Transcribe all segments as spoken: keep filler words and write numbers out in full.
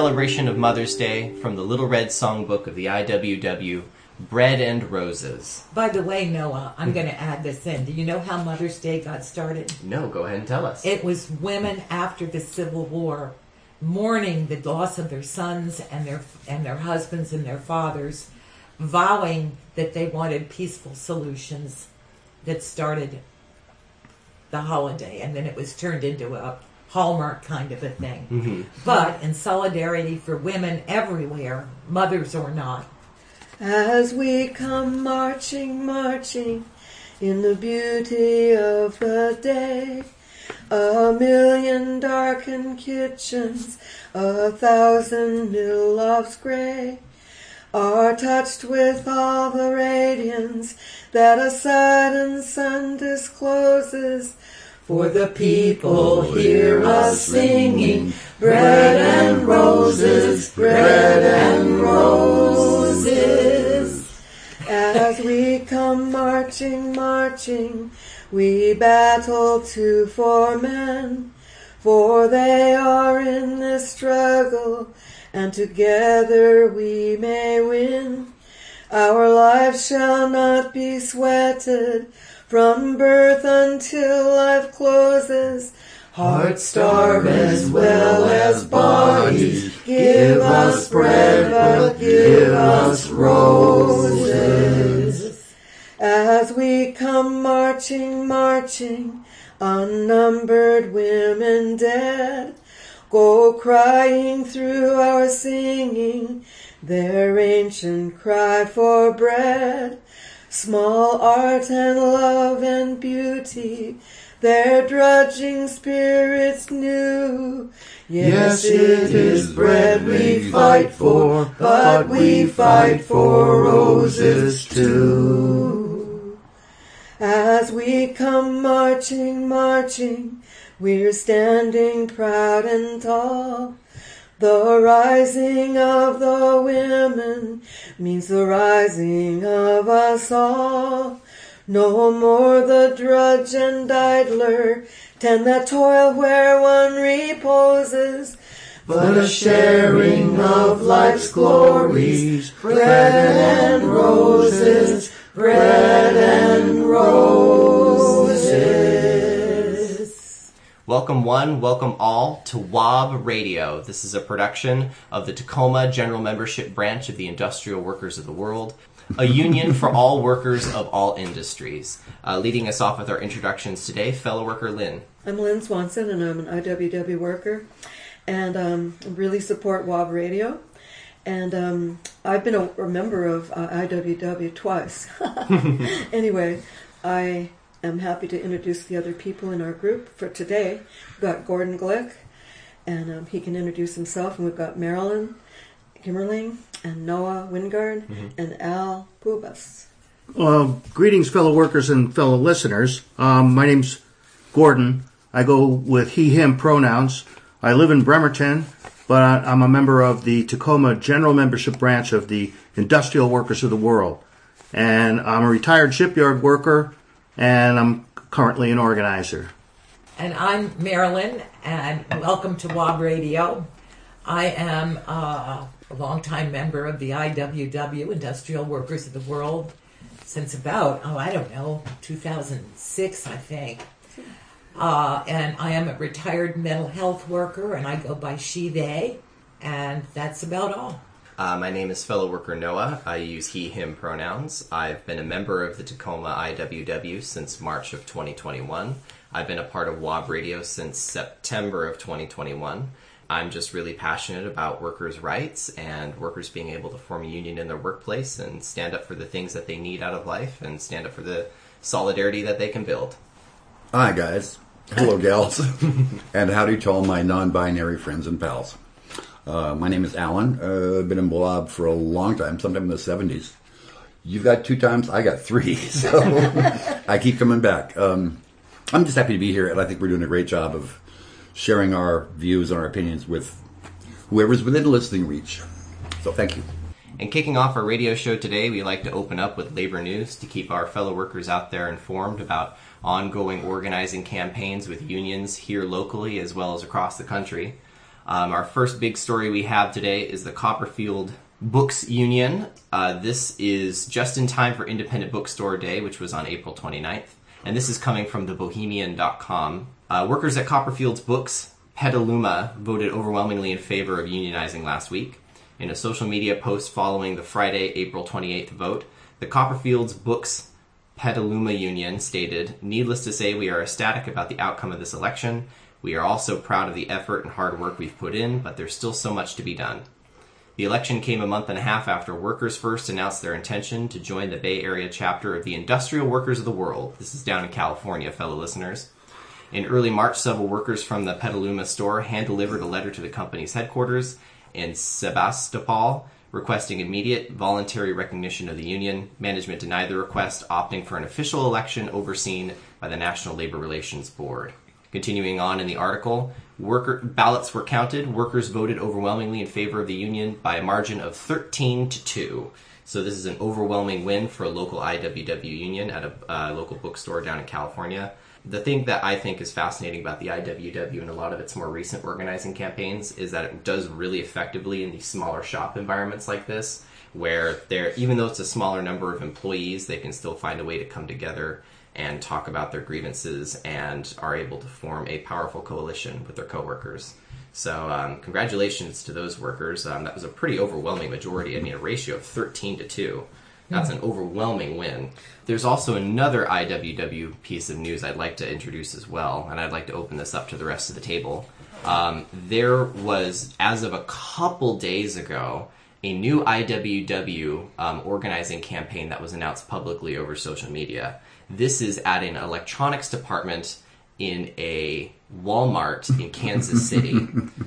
celebration of Mother's Day from the Little Red Songbook of the I W W, Bread and Roses. By the way, Noah, I'm going to add this in. Do you know how Mother's Day got started? No, go ahead and tell us. It was women after the Civil War mourning the loss of their sons and their and their husbands and their fathers, vowing that they wanted peaceful solutions that started the holiday, and then it was turned into a Hallmark kind of a thing. Mm-hmm. But in solidarity for women everywhere, mothers or not. As we come marching, marching in the beauty of the day, a million darkened kitchens, a thousand mill lofts gray, are touched with all the radiance that a sudden sun discloses. For the people hear us singing, bread and roses, bread and roses. As we come marching, marching, we battle two for men, for they are in this struggle, and together we may win. Our lives shall not be sweated from birth until life closes. Hearts starve as well as bodies. Give us bread, but give us roses. As we come marching, marching, unnumbered women dead go crying through our singing their ancient cry for bread. Small art and love and beauty, their drudging spirits knew. Yes, it is bread we fight for, but we fight for roses too. As we come marching, marching, we're standing proud and tall. The rising of the women means the rising of us all. No more the drudge and idler tend that toil where one reposes, but a sharing of life's glories, bread and roses, bread and roses. Welcome one, welcome all to W O B Radio. This is a production of the Tacoma General Membership Branch of the Industrial Workers of the World, a union for all workers of all industries. Uh, leading us off with our introductions today, fellow worker Lynn. I'm Lynn Swanson, and I'm an I W W worker, and um, really support W O B Radio. And um, I've been a, a member of uh, I W W twice. Anyway, I am happy to introduce the other people in our group for today. We've got Gordon Glick, and um, he can introduce himself. And we've got Marilyn Kimmerling, and Noah Wingard, mm-hmm. and Al Pubas. Uh, greetings, fellow workers and fellow listeners. Um, my name's Gordon. I go with he, him pronouns. I live in Bremerton, but I'm a member of the Tacoma General Membership Branch of the Industrial Workers of the World. And I'm a retired shipyard worker, and I'm currently an organizer. And I'm Marilyn, and welcome to W O B Radio. I am uh, a longtime member of the I W W, Industrial Workers of the World, since about, oh, I don't know, two thousand six, I think. Uh, and I am a retired mental health worker, and I go by she, they, and that's about all. Uh, my name is fellow worker Noah. I use he, him pronouns. I've been a member of the Tacoma I W W since March of twenty twenty-one. I've been a part of W O B Radio since September of twenty twenty-one. I'm just really passionate about workers' rights and workers being able to form a union in their workplace and stand up for the things that they need out of life and stand up for the solidarity that they can build. Hi, guys. Hello, gals. And howdy to all my non-binary friends and pals. Uh, my name is Alan. Uh, I've been in W O B for a long time, sometime in the seventies. You've got two times, I got three, so I keep coming back. Um, I'm just happy to be here, and I think we're doing a great job of sharing our views and our opinions with whoever's within listening reach. So thank you. And kicking off our radio show today, we like to open up with labor news to keep our fellow workers out there informed about ongoing organizing campaigns with unions here locally as well as across the country. Um, our first big story we have today is the Copperfield Books Union. Uh, this is just in time for Independent Bookstore Day, which was on April twenty-ninth. And this is coming from the bohemian dot com. Uh, workers at Copperfield's Books, Petaluma, voted overwhelmingly in favor of unionizing last week. In a social media post following the Friday, April twenty-eighth vote, the Copperfield's Books Petaluma Union stated, "Needless to say, we are ecstatic about the outcome of this election. We are also proud of the effort and hard work we've put in, but there's still so much to be done." The election came a month and a half after workers first announced their intention to join the Bay Area chapter of the Industrial Workers of the World. This is down in California, fellow listeners. In early March, several workers from the Petaluma store hand-delivered a letter to the company's headquarters in Sebastopol requesting immediate voluntary recognition of the union. Management denied the request, opting for an official election overseen by the National Labor Relations Board. Continuing on in the article, worker ballots were counted. Workers voted overwhelmingly in favor of the union by a margin of thirteen to two. So this is an overwhelming win for a local I W W union at a uh, local bookstore down in California. The thing that I think is fascinating about the I W W and a lot of its more recent organizing campaigns is that it does really effectively in these smaller shop environments like this, where they're, even though it's a smaller number of employees, they can still find a way to come together and talk about their grievances and are able to form a powerful coalition with their coworkers. So um, congratulations to those workers. Um, that was a pretty overwhelming majority. I mean, a ratio of thirteen to two. That's an overwhelming win. There's also another I W W piece of news I'd like to introduce as well, and I'd like to open this up to the rest of the table. Um, there was, as of a couple days ago, a new I W W um, organizing campaign that was announced publicly over social media. This is at an electronics department in a Walmart in Kansas City.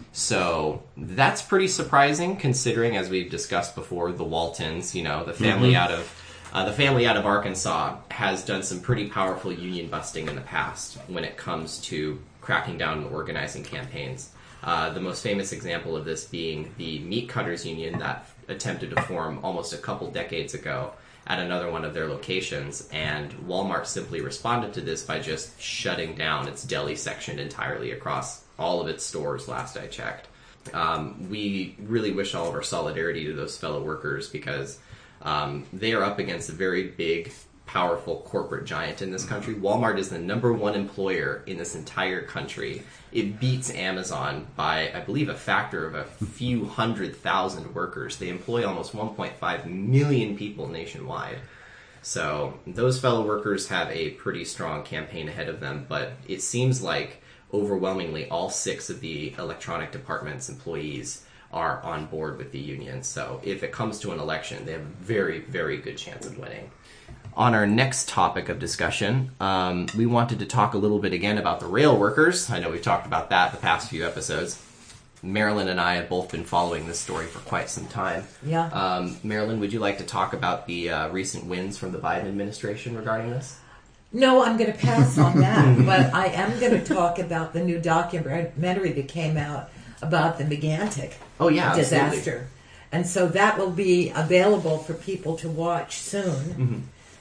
So that's pretty surprising, considering, as we've discussed before, the Waltons, you know, the family mm-hmm. out of uh, the family out of Arkansas has done some pretty powerful union busting in the past when it comes to cracking down on organizing campaigns. Uh, the most famous example of this being the Meat Cutters Union that attempted to form almost a couple decades ago at another one of their locations, and Walmart simply responded to this by just shutting down its deli section entirely across all of its stores last I checked. Um, we really wish all of our solidarity to those fellow workers because um, they are up against a very big, powerful corporate giant in this country. Walmart is the number one employer in this entire country. It beats Amazon by, I believe, a factor of a few hundred thousand workers. They employ almost one point five million people nationwide. So those fellow workers have a pretty strong campaign ahead of them, but it seems like overwhelmingly all six of the electronic department's employees are on board with the union. So if it comes to an election, they have a very, very good chance of winning. On our next topic of discussion, um, we wanted to talk a little bit again about the rail workers. I know we've talked about that the past few episodes. Marilyn and I have both been following this story for quite some time. Yeah. Um, Marilyn, would you like to talk about the uh, recent wins from the Biden administration regarding this? No, I'm going to pass on that, but I am going to talk about the new documentary that came out about the Megantic oh, yeah, disaster. Absolutely. And so that will be available for people to watch soon. Mm-hmm.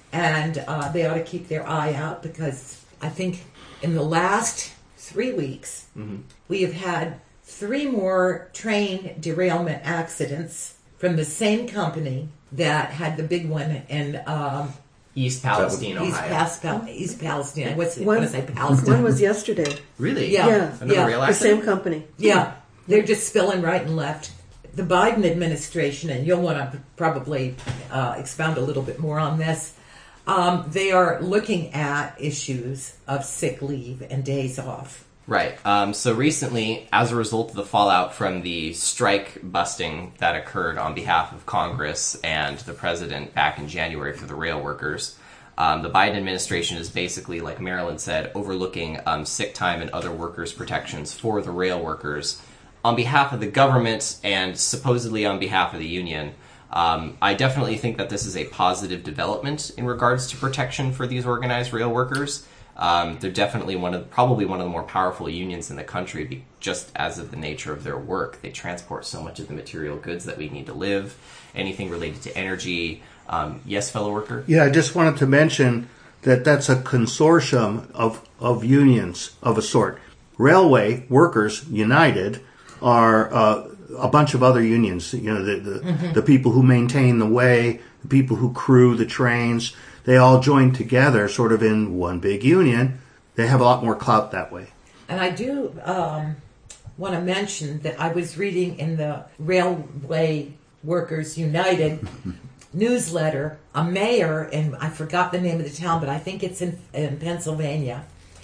And uh, they ought to keep their eye out because I think in the last three weeks, mm-hmm. we have had three more train derailment accidents from the same company that had the big one in um, East Palestine, East, Ohio. Pas- East Palestine. What's it? One, What is it? Palestine. one was yesterday. Really? Yeah. Yeah. Another Yeah. rail The accident? same company. Yeah, they're just spilling right and left. The Biden administration, and you'll want to probably uh, expound a little bit more on this, um, they are looking at issues of sick leave and days off. Right. Um, so recently, as a result of the fallout from the strike busting that occurred on behalf of Congress and the president back in January for the rail workers, um, the Biden administration is basically, like Marilyn said, overlooking um, sick time and other workers' protections for the rail workers on behalf of the government and supposedly on behalf of the union. Um, I definitely think that this is a positive development in regards to protection for these organized rail workers. Um, they're definitely one of, probably one of the more powerful unions in the country, be, just as of the nature of their work. They transport so much of the material goods that we need to live, anything related to energy. Um, yes, fellow worker? Yeah, I just wanted to mention that that's a consortium of, of unions of a sort. Railway Workers United are uh, a bunch of other unions. You know, the the, mm-hmm. the people who maintain the way, the people who crew the trains. They all join together, sort of in one big union. They have a lot more clout that way. And I do um, want to mention that I was reading in the Railway Workers United newsletter, a mayor, and I forgot the name of the town, but I think it's in, in Pennsylvania,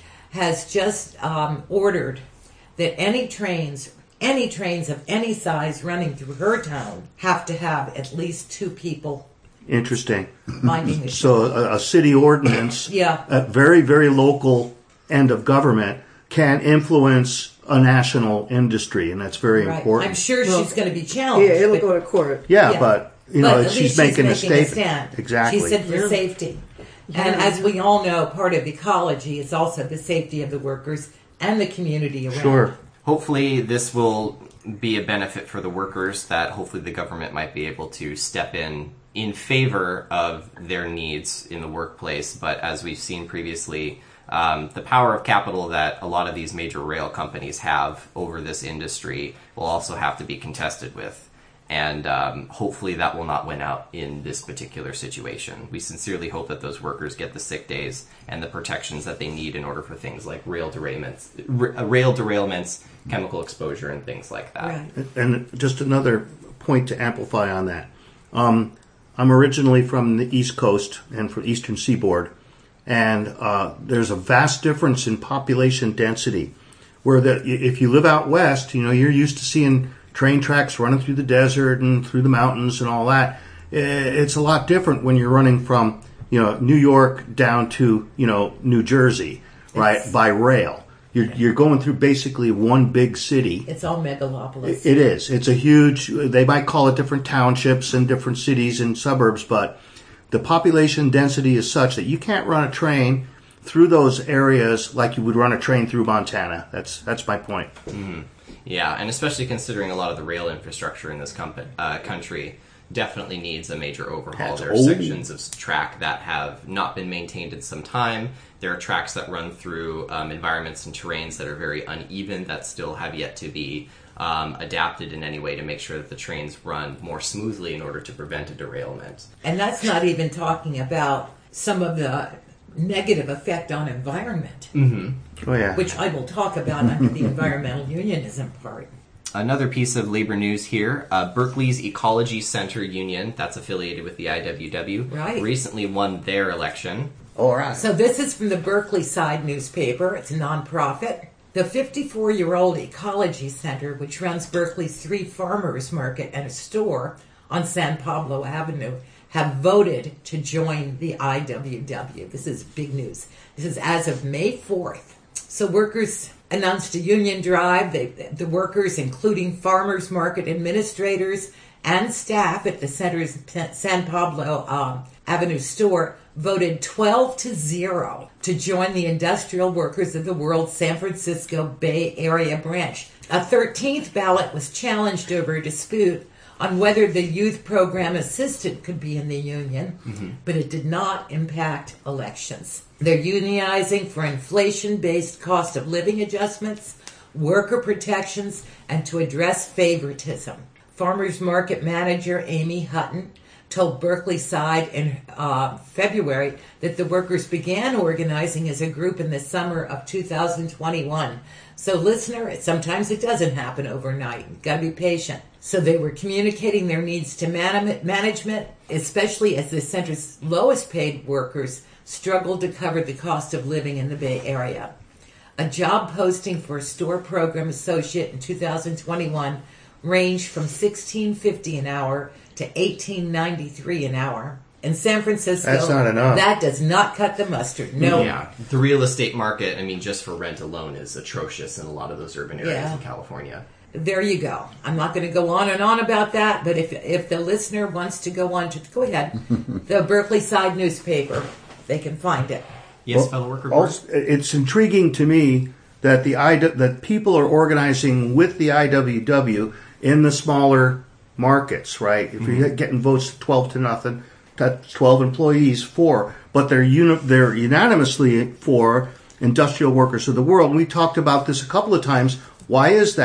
has just um, ordered that any trains, any trains of any size running through her town have to have at least two people. Interesting. Minding the so a, a city ordinance, yeah. at very, very local end of government, can influence a national industry, and that's very right. important. I'm sure well, she's going to be challenged. Yeah, it'll go to court. Yeah, yeah. but you but know, at she's least making, she's a making statement. a stand. Exactly. She said for yeah. safety. Yeah. And as we all know, part of ecology is also the safety of the workers and the community around. Sure. Hopefully this will be a benefit for the workers, that hopefully the government might be able to step in in favor of their needs in the workplace. But as we've seen previously, um, the power of capital that a lot of these major rail companies have over this industry will also have to be contested with. And um, hopefully that will not win out in this particular situation. We sincerely hope that those workers get the sick days and the protections that they need in order for things like rail derailments, r- rail derailments, chemical exposure, and things like that. Right. And just another point to amplify on that. Um, I'm originally from the East Coast and from the Eastern Seaboard, and uh, there's a vast difference in population density. Where the, if you live out west, you know, you're used to seeing train tracks running through the desert and through the mountains and all that. It's a lot different when you're running from, you know, New York down to, you know, New Jersey, right, it's, by rail. You're, you're going through basically one big city. It's all megalopolis. It is. It's a huge, they might call it different townships and different cities and suburbs, but the population density is such that you can't run a train through those areas like you would run a train through Montana. That's that's my point. Mm-hmm. Yeah, and especially considering a lot of the rail infrastructure in this com- uh, country definitely needs a major overhaul. That's there are old. sections of track that have not been maintained in some time. There are tracks that run through um, environments and terrains that are very uneven that still have yet to be um, adapted in any way to make sure that the trains run more smoothly in order to prevent a derailment. And that's not even talking about some of the negative effect on environment, Mm-hmm. Oh, yeah. which I will talk about under the environmental unionism part. Another piece of labor news here, uh, Berkeley's Ecology Center Union, that's affiliated with the I W W, Right. recently won their election. All right. So this is from the Berkeley Side newspaper. It's a nonprofit. The fifty-four-year-old Ecology Center, which runs Berkeley's three farmers market and a store on San Pablo Avenue, have voted to join the I W W. This is big news. This is as of May fourth. So workers announced a union drive. They, the workers, including farmers market administrators and staff at the center's San Pablo um, Avenue store, voted twelve to zero to join the Industrial Workers of the World San Francisco Bay Area branch. A thirteenth ballot was challenged over a dispute on whether the youth program assistant could be in the union, mm-hmm. but it did not impact elections. They're unionizing for inflation-based cost of living adjustments, worker protections, and to address favoritism. Farmers Market manager Amy Hutton told Berkeley Side in uh, February that the workers began organizing as a group in the summer of two thousand twenty-one. So, listener, sometimes it doesn't happen overnight. You've got to be patient. So they were communicating their needs to man- management, especially as the center's lowest paid workers struggled to cover the cost of living in the Bay Area. A job posting for a store program associate in two thousand twenty-one ranged from sixteen fifty an hour to eighteen ninety-three an hour. In San Francisco, that's not enough. That does not cut the mustard. No. Yeah, the real estate market, I mean, just for rent alone is atrocious in a lot of those urban areas Yeah. in California. There you go. I'm not going to go on and on about that, but if if the listener wants to go on to, go ahead. The Berkeley Side newspaper, they can find it. Yes, Well, fellow worker. Also, it's intriguing to me that the I, that people are organizing with the I W W in the smaller markets, right? If you're getting votes twelve to nothing, that's twelve employees for, but they're uni- they're unanimously for Industrial Workers of the World. And we talked about this a couple of times. Why is that?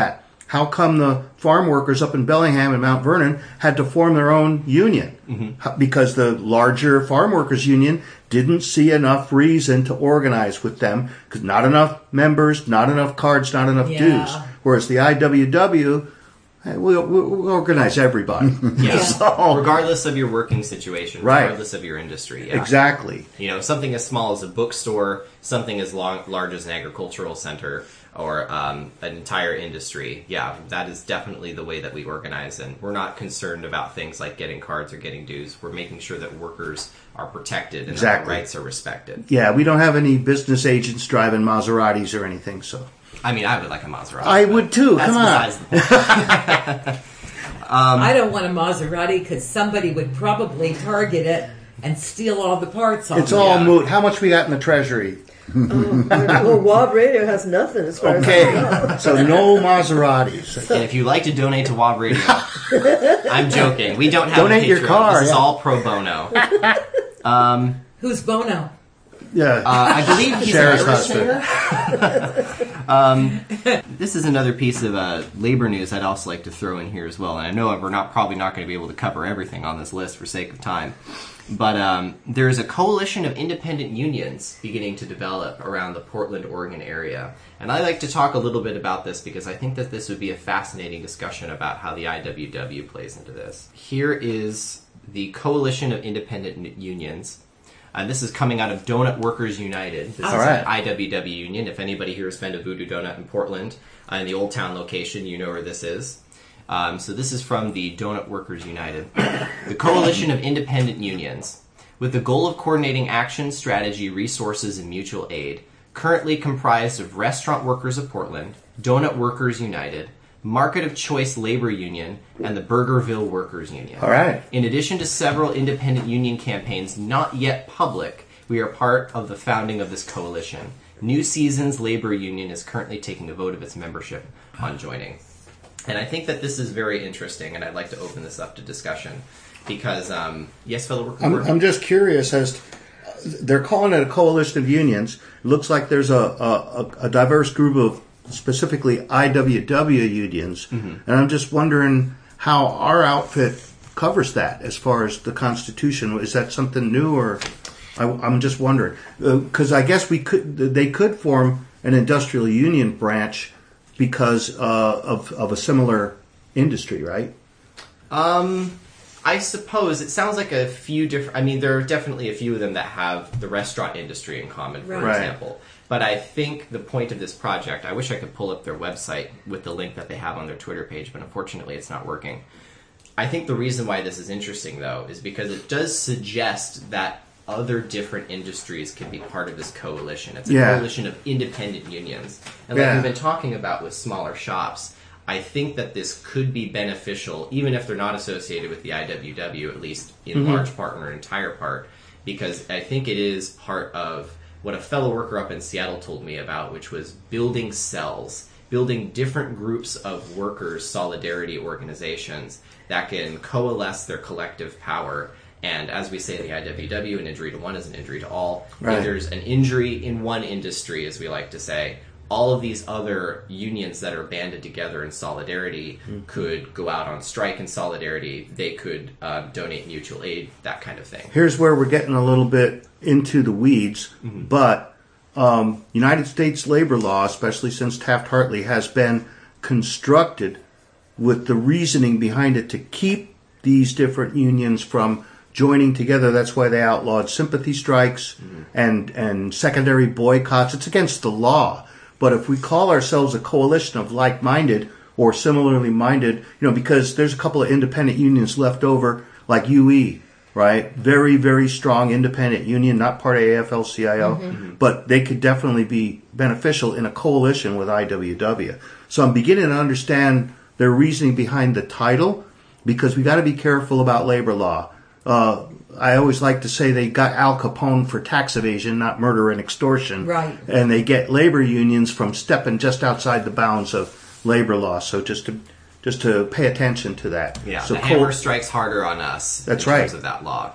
how come the farm workers up in Bellingham and Mount Vernon had to form their own union? Mm-hmm. Because the larger farm workers union didn't see enough reason to organize with them, because not enough members, not enough cards, not enough Yeah. dues. Whereas the I W W, hey, we'll, we'll organize everybody. Yeah. So- regardless of your working situation, Right. regardless of your industry. Yeah. Exactly. You know, something as small as a bookstore, something as long, large as an agricultural center, or um, an entire industry. Yeah, that is definitely the way that we organize, and we're not concerned about things like getting cards or getting dues. We're making sure that workers are protected and Exactly. that their rights are respected. Yeah, we don't have any business agents driving Maseratis or anything, so. I mean, I would like a Maserati. I but would too, That's come on. besides the point. I don't want a Maserati because somebody would probably target it and steal all the parts off. It's it. all Yeah. moot. How much we got in the treasury? Well, Wob Radio has nothing as far as I know. Okay, so no Maseratis. And if you'd like to donate to Wob Radio, I'm joking. We don't have Donate a your Patreon. car, This is yeah. all pro bono. Who's Bono? Yeah, Uh, I believe he's Cher's an Irish husband. singer. um, this is another piece of uh, labor news I'd also like to throw in here as well. And I know we're not probably not going to be able to cover everything on this list for sake of time. But um, there's a coalition of independent unions beginning to develop around the Portland, Oregon area. And I'd like to talk a little bit about this because I think that this would be a fascinating discussion about how the I W W plays into this. Here is the Coalition of Independent Unions. Uh, this is coming out of Donut Workers United. This All is right. an I W W union. If anybody here has been to Voodoo Donut in Portland, uh, in the Old Town location, you know where this is. Um, so this is from the Donut Workers United. The Coalition of Independent Unions, with the goal of coordinating action, strategy, resources, and mutual aid, currently comprised of Restaurant Workers of Portland, Donut Workers United, Market of Choice Labor Union, and the Burgerville Workers Union. All right. In addition to several independent union campaigns not yet public, we are part of the founding of this coalition. New Seasons Labor Union is currently taking a vote of its membership on joining. And I think that this is very interesting, and I'd like to open this up to discussion. Because, um, yes, fellow worker... I'm, I'm just curious as to, they're calling it a coalition of unions. It looks like there's a, a, a diverse group of specifically I W W unions, Mm-hmm. and I'm just wondering how our outfit covers that as far as the Constitution. Is that something new, or I, I'm just wondering because uh, I guess we could they could form an industrial union branch because uh, of of a similar industry, right? Um, I suppose it sounds like a few different. I mean, there are definitely a few of them that have the restaurant industry in common, for Right. example. But I think the point of this project, I wish I could pull up their website with the link that they have on their Twitter page, but unfortunately it's not working. I think the reason why this is interesting, though, is because it does suggest that other different industries can be part of this coalition. It's a Yeah. coalition of independent unions. And like Yeah. we've been talking about with smaller shops, I think that this could be beneficial, even if they're not associated with the I W W, at least in large part or an entire part, because I think it is part of what a fellow worker up in Seattle told me about, which was building cells, building different groups of workers' solidarity organizations that can coalesce their collective power. And as we say in the I W W, an injury to one is an injury to all. Right. If there's an injury in one industry, as we like to say, all of these other unions that are banded together in solidarity could go out on strike in solidarity. They could uh, donate mutual aid, that kind of thing. Here's where we're getting a little bit into the weeds, but um, United States labor law, especially since Taft-Hartley, has been constructed with the reasoning behind it to keep these different unions from joining together. That's why they outlawed sympathy strikes and, and secondary boycotts. It's against the law. But if we call ourselves a coalition of like-minded or similarly minded, you know, because there's a couple of independent unions left over, like U E, right? Very, very strong independent union, not part of A F L C I O, mm-hmm. but they could definitely be beneficial in a coalition with I W W. So I'm beginning to understand their reasoning behind the title, because we got to be careful about labor law. Uh, I always like to say they got Al Capone for tax evasion, not murder and extortion. Right. And they get labor unions from stepping just outside the bounds of labor law. So just to just to pay attention to that. Yeah, so the co- hammer strikes harder on us That's in terms right. of that law.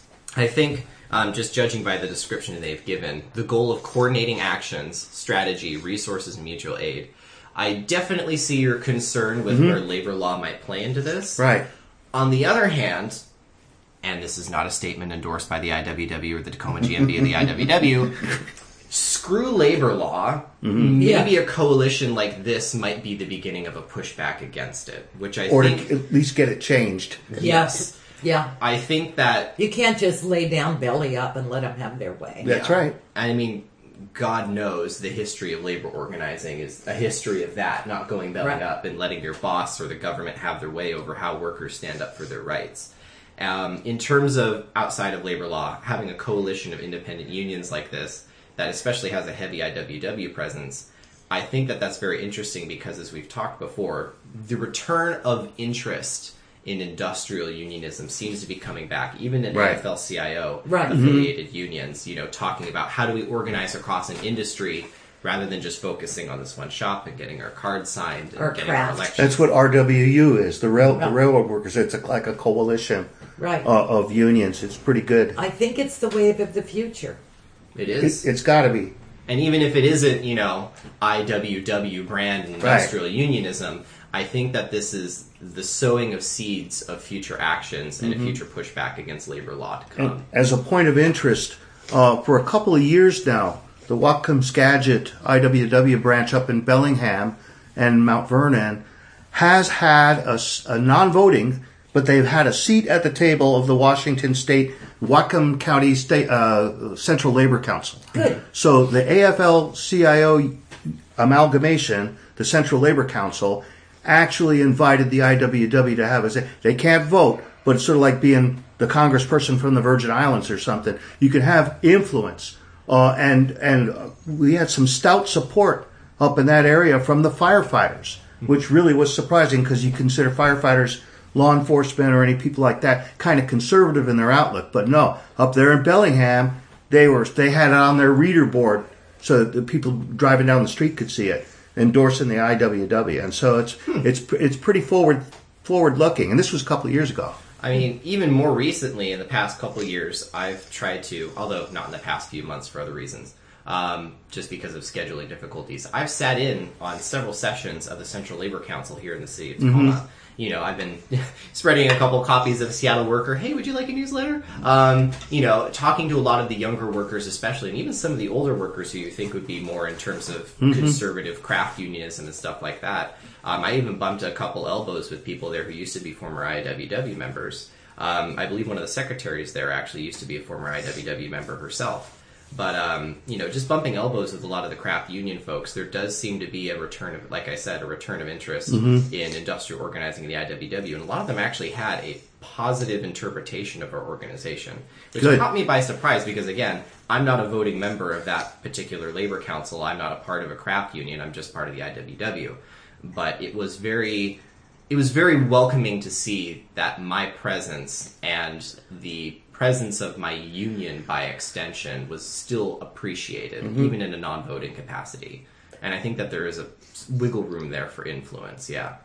I think, um, just judging by the description they've given, the goal of coordinating actions, strategy, resources, and mutual aid, I definitely see your concern with Mm-hmm. where labor law might play into this. Right. On the other hand, and this is not a statement endorsed by the I W W or the Tacoma G M B or the I W W, screw labor law. Mm-hmm. Maybe Yeah. a coalition like this might be the beginning of a pushback against it, which I Or think... to at least get it changed. Yes. Yeah. I think that... You can't just lay down belly up and let them have their way. That's Yeah. right. I mean, God knows the history of labor organizing is a history of that, not going belly Right. up and letting your boss or the government have their way over how workers stand up for their rights. Um, in terms of outside of labor law, having a coalition of independent unions like this, that especially has a heavy I W W presence, I think that that's very interesting because, as we've talked before, the return of interest in industrial unionism seems to be coming back, even in Right. A F L C I O Right. affiliated unions, you know, talking about how do we organize across an industry rather than just focusing on this one shop and getting our cards signed and Or getting craft. our elections. That's what R W U is, the rail, the Yeah. railroad workers. It's a, like a coalition Right. uh, of unions. It's pretty good. I think it's the wave of the future. It It, is. it's got to be. And even if it isn't, you know, I W W brand industrial unionism, I think that this is the sowing of seeds of future actions and Mm-hmm. a future pushback against labor law to come. As a point of interest, uh, for a couple of years now, the Whatcom Skagit I W W branch up in Bellingham and Mount Vernon has had a, s- a non-voting, but they've had a seat at the table of the Washington State Whatcom County State uh, Central Labor Council. Good. So the A F L C I O amalgamation, the Central Labor Council, actually invited the I W W to have a say. They can't vote, but it's sort of like being the congressperson from the Virgin Islands or something. You can have influence. Uh, and and uh, we had some stout support up in that area from the firefighters, which really was surprising because you consider firefighters, law enforcement, or any people like that kind of conservative in their outlook. But no, up there in Bellingham, they were they had it on their reader board so that the people driving down the street could see it, endorsing the I W W. And so it's it's it's pretty forward forward looking. And this was a couple of years ago. I mean, even more recently, in the past couple of years, I've tried to, although not in the past few months for other reasons, um, just because of scheduling difficulties, I've sat in on several sessions of the Central Labor Council here in the city of Tacoma. Mm-hmm. You know, I've been spreading a couple copies of Seattle Worker. Hey, would you like a newsletter? Um, you know, talking to a lot of the younger workers, especially, and even some of the older workers who you think would be more in terms of Mm-hmm. conservative craft unionism and stuff like that. Um, I even bumped a couple elbows with people there who used to be former I W W members. Um, I believe one of the secretaries there actually used to be a former I W W member herself. But, um, you know, just bumping elbows with a lot of the craft union folks, there does seem to be a return of, like I said, a return of interest Mm-hmm. in industrial organizing in the I W W. And a lot of them actually had a positive interpretation of our organization, which Good. caught me by surprise because, again, I'm not a voting member of that particular labor council. I'm not a part of a craft union. I'm just part of the I W W. But it was very... It was very welcoming to see that my presence and the presence of my union by extension was still appreciated, even in a non-voting capacity. And I think that there is a wiggle room there for influence, yeah.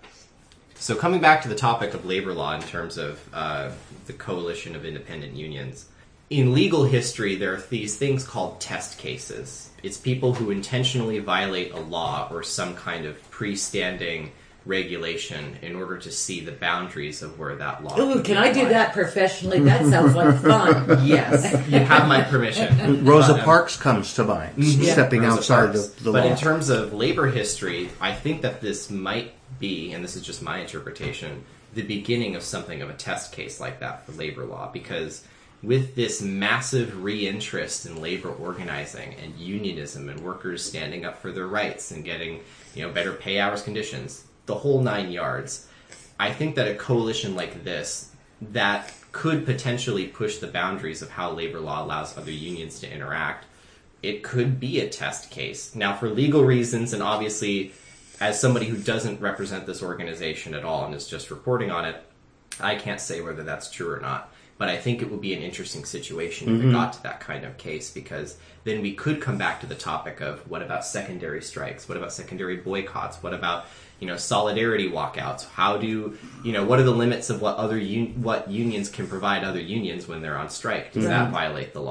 So coming back to the topic of labor law in terms of uh, the coalition of independent unions, in legal history there are these things called test cases. It's people who intentionally violate a law or some kind of pre-standing regulation in order to see the boundaries of where that law Ooh, be can I do applied. that professionally? That sounds like fun. Yes, you have my permission. Rosa But, um, Parks comes to mind, Yeah. stepping Rosa outside Parks. of the But law. in terms of labor history, I think that this might be, and this is just my interpretation, the beginning of something of a test case like that for labor law, because with this massive reinterest in labor organizing and unionism and workers standing up for their rights and getting, you know, better pay hours conditions, the whole nine yards, I think that a coalition like this that could potentially push the boundaries of how labor law allows other unions to interact, it could be a test case. Now, for legal reasons, and obviously as somebody who doesn't represent this organization at all and is just reporting on it, I can't say whether that's true or not. But I think it would be an interesting situation if it got to that kind of case, because then we could come back to the topic of what about secondary strikes? What about secondary boycotts? What about, you know, solidarity walkouts? How do, you know, what are the limits of what other un- what unions can provide other unions when they're on strike? Does that violate the law?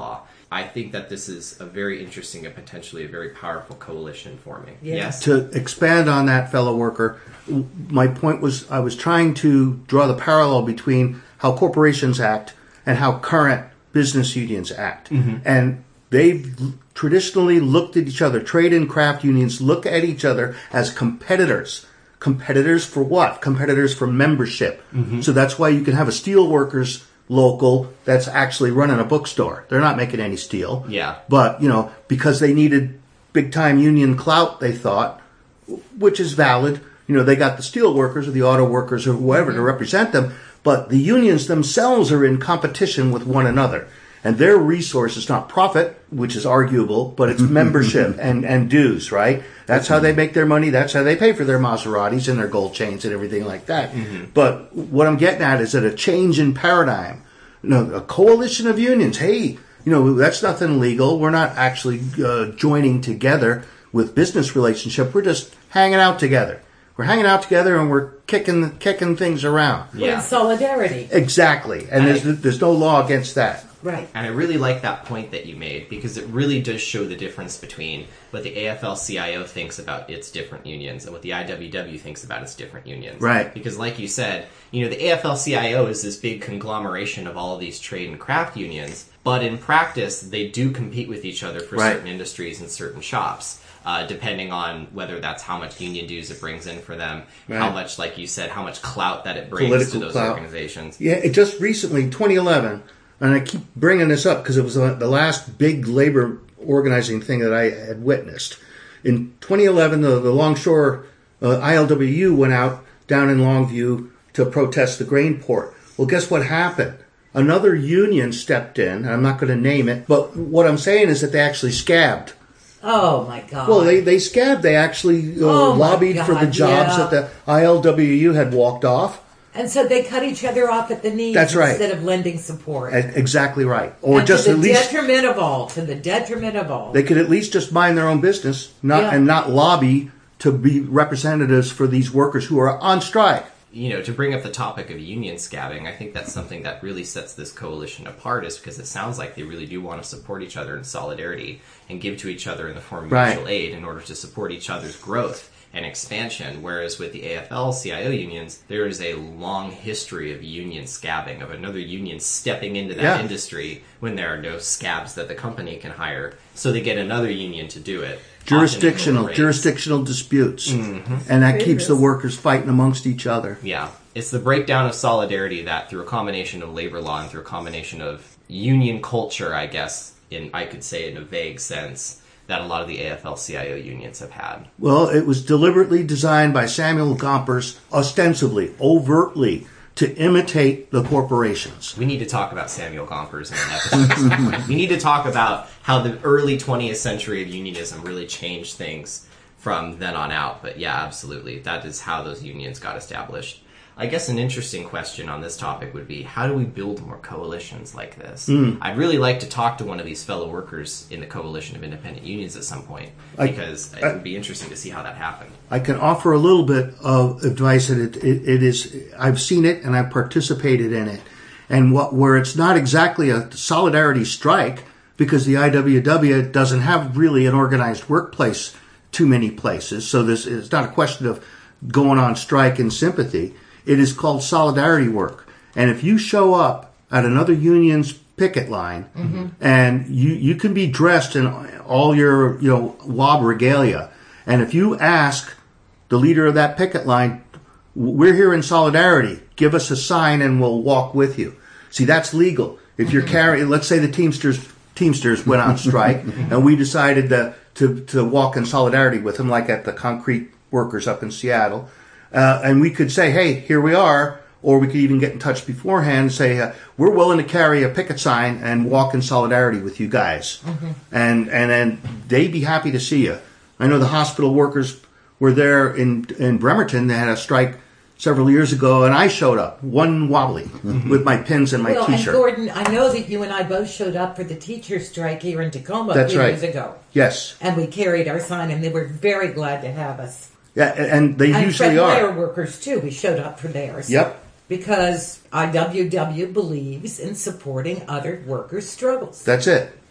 I think that this is a very interesting and potentially a very powerful coalition forming. Yeah. Yes? To expand on that, fellow worker, my point was I was trying to draw the parallel between how corporations act and how current business unions act. Mm-hmm. And they've traditionally looked at each other. Trade and craft unions look at each other as competitors. Competitors for what? Competitors for membership. Mm-hmm. So that's why you can have a steelworkers local that's actually running a bookstore. They're not making any steel. Yeah. But, you know, because they needed big-time union clout, they thought, which is valid. You know, they got the steel workers or the auto workers or whoever to represent them, but the unions themselves are in competition with one another. And their resource is not profit, which is arguable, but it's membership and, and dues, right? That's how they make their money. That's how they pay for their Maseratis and their gold chains and everything like that. Mm-hmm. But what I'm getting at is that a change in paradigm, you know, a coalition of unions, hey, you know, that's nothing legal. We're not actually uh, joining together with business relationship. We're just hanging out together. We're hanging out together and we're kicking kicking things around. We're in solidarity. Exactly. And I, there's there's no law against that. Right. And I really like that point that you made because it really does show the difference between what the A F L C I O thinks about its different unions and what the I W W thinks about its different unions. Right. Because like you said, you know, the A F L C I O is this big conglomeration of all of these trade and craft unions, but in practice, they do compete with each other for right. certain industries and certain shops. Uh, depending on whether that's how much union dues it brings in for them, right. how much, like you said, how much clout that it brings Political to those clout. organizations. Yeah, it just recently, twenty eleven, and I keep bringing this up because it was the last big labor organizing thing that I had witnessed. In twenty eleven, the, the Longshore uh, I L W U went out down in Longview to protest the grain port. Well, guess what happened? Another union stepped in, and I'm not going to name it, but what I'm saying is that they actually scabbed. Oh, my God. Well, they, they scabbed. They actually uh, oh lobbied God, for the jobs yeah. that the I L W U had walked off. And so they cut each other off at the knees That's right. instead of lending support. Exactly right. Or and just to the at least detriment of all. To the detriment of all. They could at least just mind their own business not yeah. and not lobby to be representatives for these workers who are on strike. You know, to bring up the topic of union scabbing, I think that's something that really sets this coalition apart is because it sounds like they really do want to support each other in solidarity and give to each other in the form of right. mutual aid in order to support each other's growth and expansion, whereas with the A F L C I O unions, there is a long history of union scabbing, of another union stepping into that yeah. industry when there are no scabs that the company can hire, so they get another union to do it. Jurisdictional, jurisdictional disputes. Mm-hmm. And that keeps the workers fighting amongst each other. Yeah. It's the breakdown of solidarity that through a combination of labor law and through a combination of union culture, I guess, in I could say in a vague sense, that a lot of the A F L C I O unions have had. Well, it was deliberately designed by Samuel Gompers, ostensibly, overtly, to imitate the corporations. We need to talk about Samuel Gompers in an episode at some point. We need to talk about how the early twentieth century of unionism really changed things from then on out. But yeah, absolutely. That is how those unions got established. I guess an interesting question on this topic would be, how do we build more coalitions like this? Mm. I'd really like to talk to one of these fellow workers in the Coalition of Independent Unions at some point, because I, it would be interesting to see how that happened. I can offer a little bit of advice, and it, it, it is, I've seen it and I've participated in it. And what, where it's not exactly a solidarity strike, because the I W W doesn't have really an organized workplace too many places, so this is not a question of going on strike in sympathy. It is called solidarity work. And if you show up at another union's picket line, mm-hmm. and you, you can be dressed in all your, you know, W A B regalia, and if you ask the leader of that picket line, we're here in solidarity, give us a sign and we'll walk with you. See, that's legal. If you're carrying, let's say the Teamsters Teamsters went on strike, and we decided to, to, to walk in solidarity with them, like at the concrete workers up in Seattle. Uh, and we could say, hey, here we are, or we could even get in touch beforehand and say, uh, we're willing to carry a picket sign and walk in solidarity with you guys. Mm-hmm. And and then they'd be happy to see you. I know the hospital workers were there in, in Bremerton. They had a strike several years ago, and I showed up, one wobbly, mm-hmm. with my pins and my well, T-shirt. And Gordon, I know that you and I both showed up for the teacher strike here in Tacoma That's a few right. years ago. Yes. And we carried our sign, and they were very glad to have us. Yeah, and they and usually Fred are. Meyer workers, too. We showed up for theirs. Yep. Because I W W believes in supporting other workers' struggles. That's it.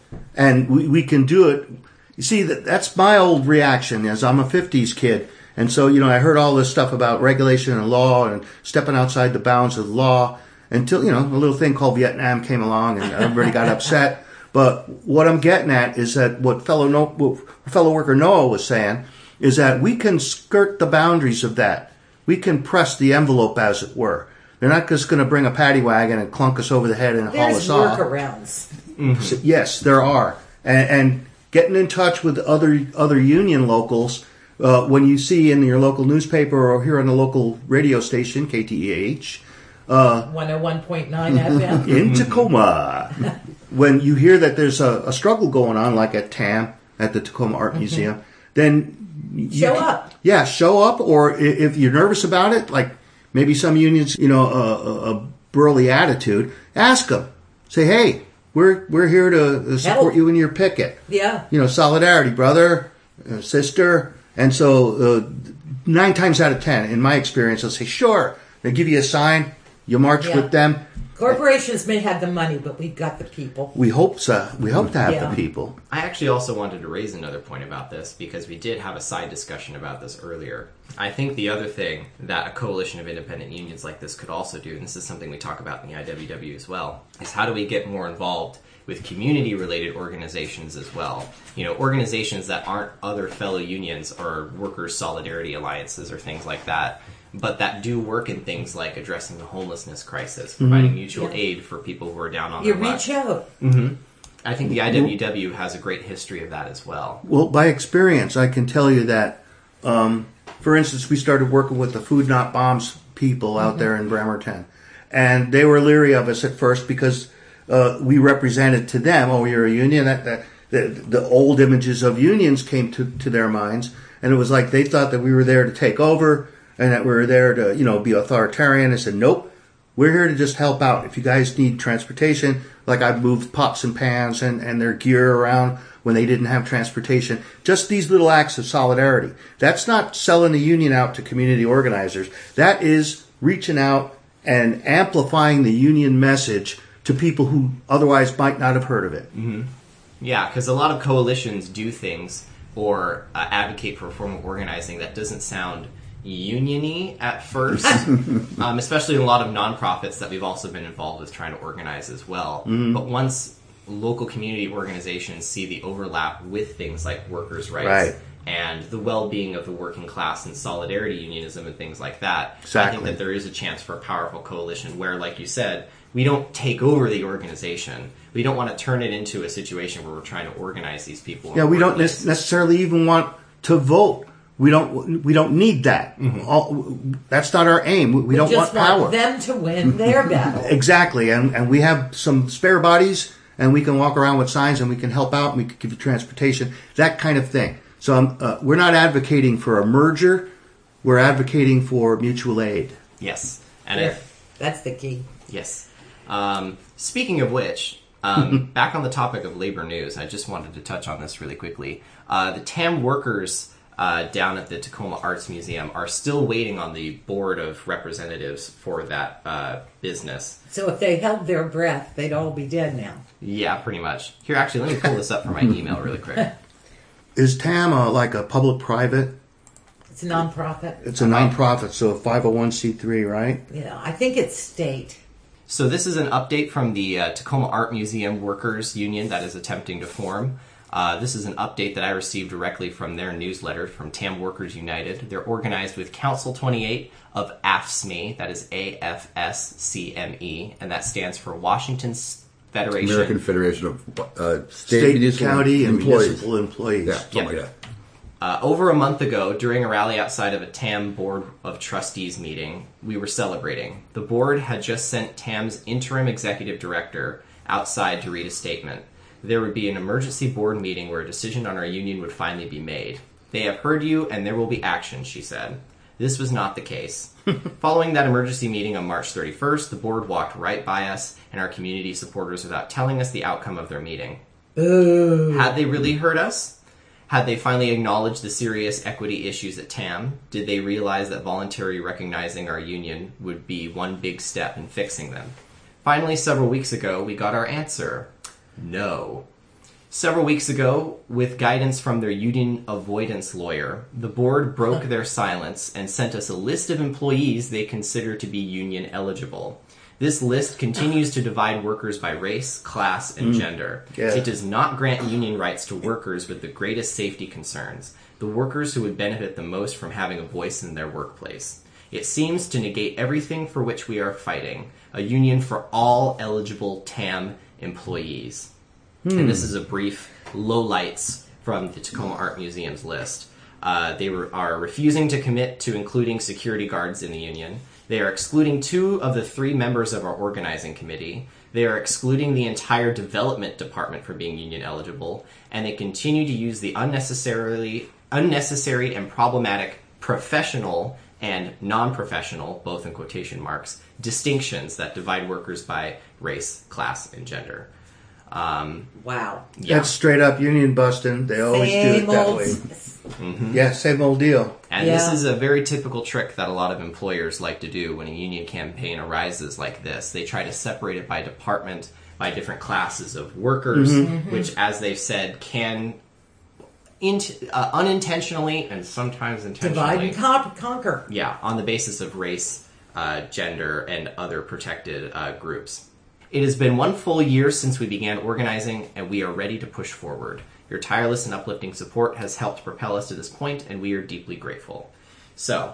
and we, we can do it. You see, that that's my old reaction, as I'm a fifties kid. And so, you know, I heard all this stuff about regulation and law and stepping outside the bounds of the law until, you know, a little thing called Vietnam came along and everybody got upset. But what I'm getting at is that what fellow no, what fellow worker Noah was saying is that we can skirt the boundaries of that. We can press the envelope, as it were. They're not just going to bring a paddy wagon and clunk us over the head and haul There's us off. workarounds. Mm-hmm. So, yes, there are. And, and getting in touch with other other union locals, uh, when you see in your local newspaper or here on the local radio station, K T E H, uh, one oh one point nine F M. in Tacoma, when you hear that there's a, a struggle going on, like at T A M, at the Tacoma Art mm-hmm. Museum, then you show can, up. Yeah, show up. Or if you're nervous about it, like maybe some unions, you know, a, a burly attitude, ask them. Say, hey, we're we're here to support Help. you in your picket. Yeah. You know, solidarity, brother, uh, sister. And so uh, nine times out of ten, in my experience, they'll say, sure. They give you a sign. You march Yeah. with them. Corporations may have the money, but we've got the people. We hope so. We hope to have Yeah. the people. I actually also wanted to raise another point about this because we did have a side discussion about this earlier. I think the other thing that a coalition of independent unions like this could also do, and this is something we talk about in the I W W as well, is how do we get more involved with community-related organizations as well. You know, organizations that aren't other fellow unions or workers' solidarity alliances or things like that, but that do work in things like addressing the homelessness crisis, providing mm-hmm. mutual yeah. aid for people who are down on you their luck. reach out. Mm-hmm. I think the I W W has a great history of that as well. Well, by experience, I can tell you that, um, for instance, we started working with the Food Not Bombs people out mm-hmm. there in Bremerton. And they were leery of us at first because uh, we represented to them, oh, you're a union. That, that, the, the old images of unions came to, to their minds. And it was like they thought that we were there to take over and that we were there to, you know, be authoritarian. I said, nope, we're here to just help out. If you guys need transportation, like I've moved pots and pans and, and their gear around when they didn't have transportation. Just these little acts of solidarity. That's not selling the union out to community organizers. That is reaching out and amplifying the union message to people who otherwise might not have heard of it. Mm-hmm. Yeah, because a lot of coalitions do things or uh, advocate for a form of organizing that doesn't sound union-y at first, um, especially in a lot of nonprofits that we've also been involved with trying to organize as well. Mm-hmm. But once local community organizations see the overlap with things like workers' rights right. and the well-being of the working class and solidarity unionism and things like that, exactly. I think that there is a chance for a powerful coalition where, like you said, we don't take over the organization. We don't want to turn it into a situation where we're trying to organize these people. Yeah, we don't ne- necessarily even want to vote. We don't. We don't need that. Mm-hmm. All, that's not our aim. We, we, we don't just want power. Want them to win their battle. Exactly, and and we have some spare bodies, and we can walk around with signs, and we can help out, and we can give you transportation, that kind of thing. So um, uh, we're not advocating for a merger. We're advocating for mutual aid. Yes, and yeah, if, that's the key. Yes. Um, speaking of which, um, back on the topic of labor news, I just wanted to touch on this really quickly. Uh, the T A M workers uh, down at the Tacoma Arts Museum are still waiting on the board of representatives for that uh, business. So if they held their breath, they'd all be dead now. Yeah, pretty much. Here, actually, let me pull this up from my email really quick. Is T A M a, like a public-private? It's a nonprofit. It's a nonprofit, so a five oh one c three, right? Yeah, I think it's state. So this is an update from the uh, Tacoma Art Museum Workers Union that is attempting to form. Uh, this is an update that I received directly from their newsletter from T A M Workers United. They're organized with Council twenty-eight of A F S M E, that is A F S C M E, and that stands for Washington Federation. American Federation of uh, State, State Municipal County, and Employees. Municipal Employees. Yeah, something Yep. like that. Uh, over a month ago, during a rally outside of a T A M Board of Trustees meeting, we were celebrating. The board had just sent T A M's interim executive director outside to read a statement. There would be an emergency board meeting where a decision on our union would finally be made. They have heard you, and there will be action, she said. This was not the case. Following that emergency meeting on March thirty-first, the board walked right by us and our community supporters without telling us the outcome of their meeting. Ooh. Had they really heard us? Had they finally acknowledged the serious equity issues at T A M? Did they realize that voluntarily recognizing our union would be one big step in fixing them? Finally, several weeks ago, we got our answer. No. Several weeks ago, with guidance from their union avoidance lawyer, the board broke their silence and sent us a list of employees they consider to be union eligible. This list continues to divide workers by race, class, and gender. Yeah. It does not grant union rights to workers with the greatest safety concerns, the workers who would benefit the most from having a voice in their workplace. It seems to negate everything for which we are fighting, a union for all eligible T A M employees. And this is a brief lowlights from the Tacoma Art Museum's list. Uh, they re- are refusing to commit to including security guards in the union. They are excluding two of the three members of our organizing committee. They are excluding the entire development department from being union eligible. And they continue to use the unnecessarily unnecessary and problematic professional and non-professional, both in quotation marks, distinctions that divide workers by race, class, and gender. Um, Wow. yeah. That's straight up union busting. They always Same do it that old. way. Yeah, same old deal. And Yeah. this is a very typical trick that a lot of employers like to do when a union campaign arises like this. They try to separate it by department, by different classes of workers, which, as they've said, can in, uh, unintentionally and sometimes Divide intentionally, and con- conquer. yeah, on the basis of race, uh, gender, and other protected uh, groups. It has been one full year since we began organizing, and we are ready to push forward. Your tireless and uplifting support has helped propel us to this point, and we are deeply grateful. So,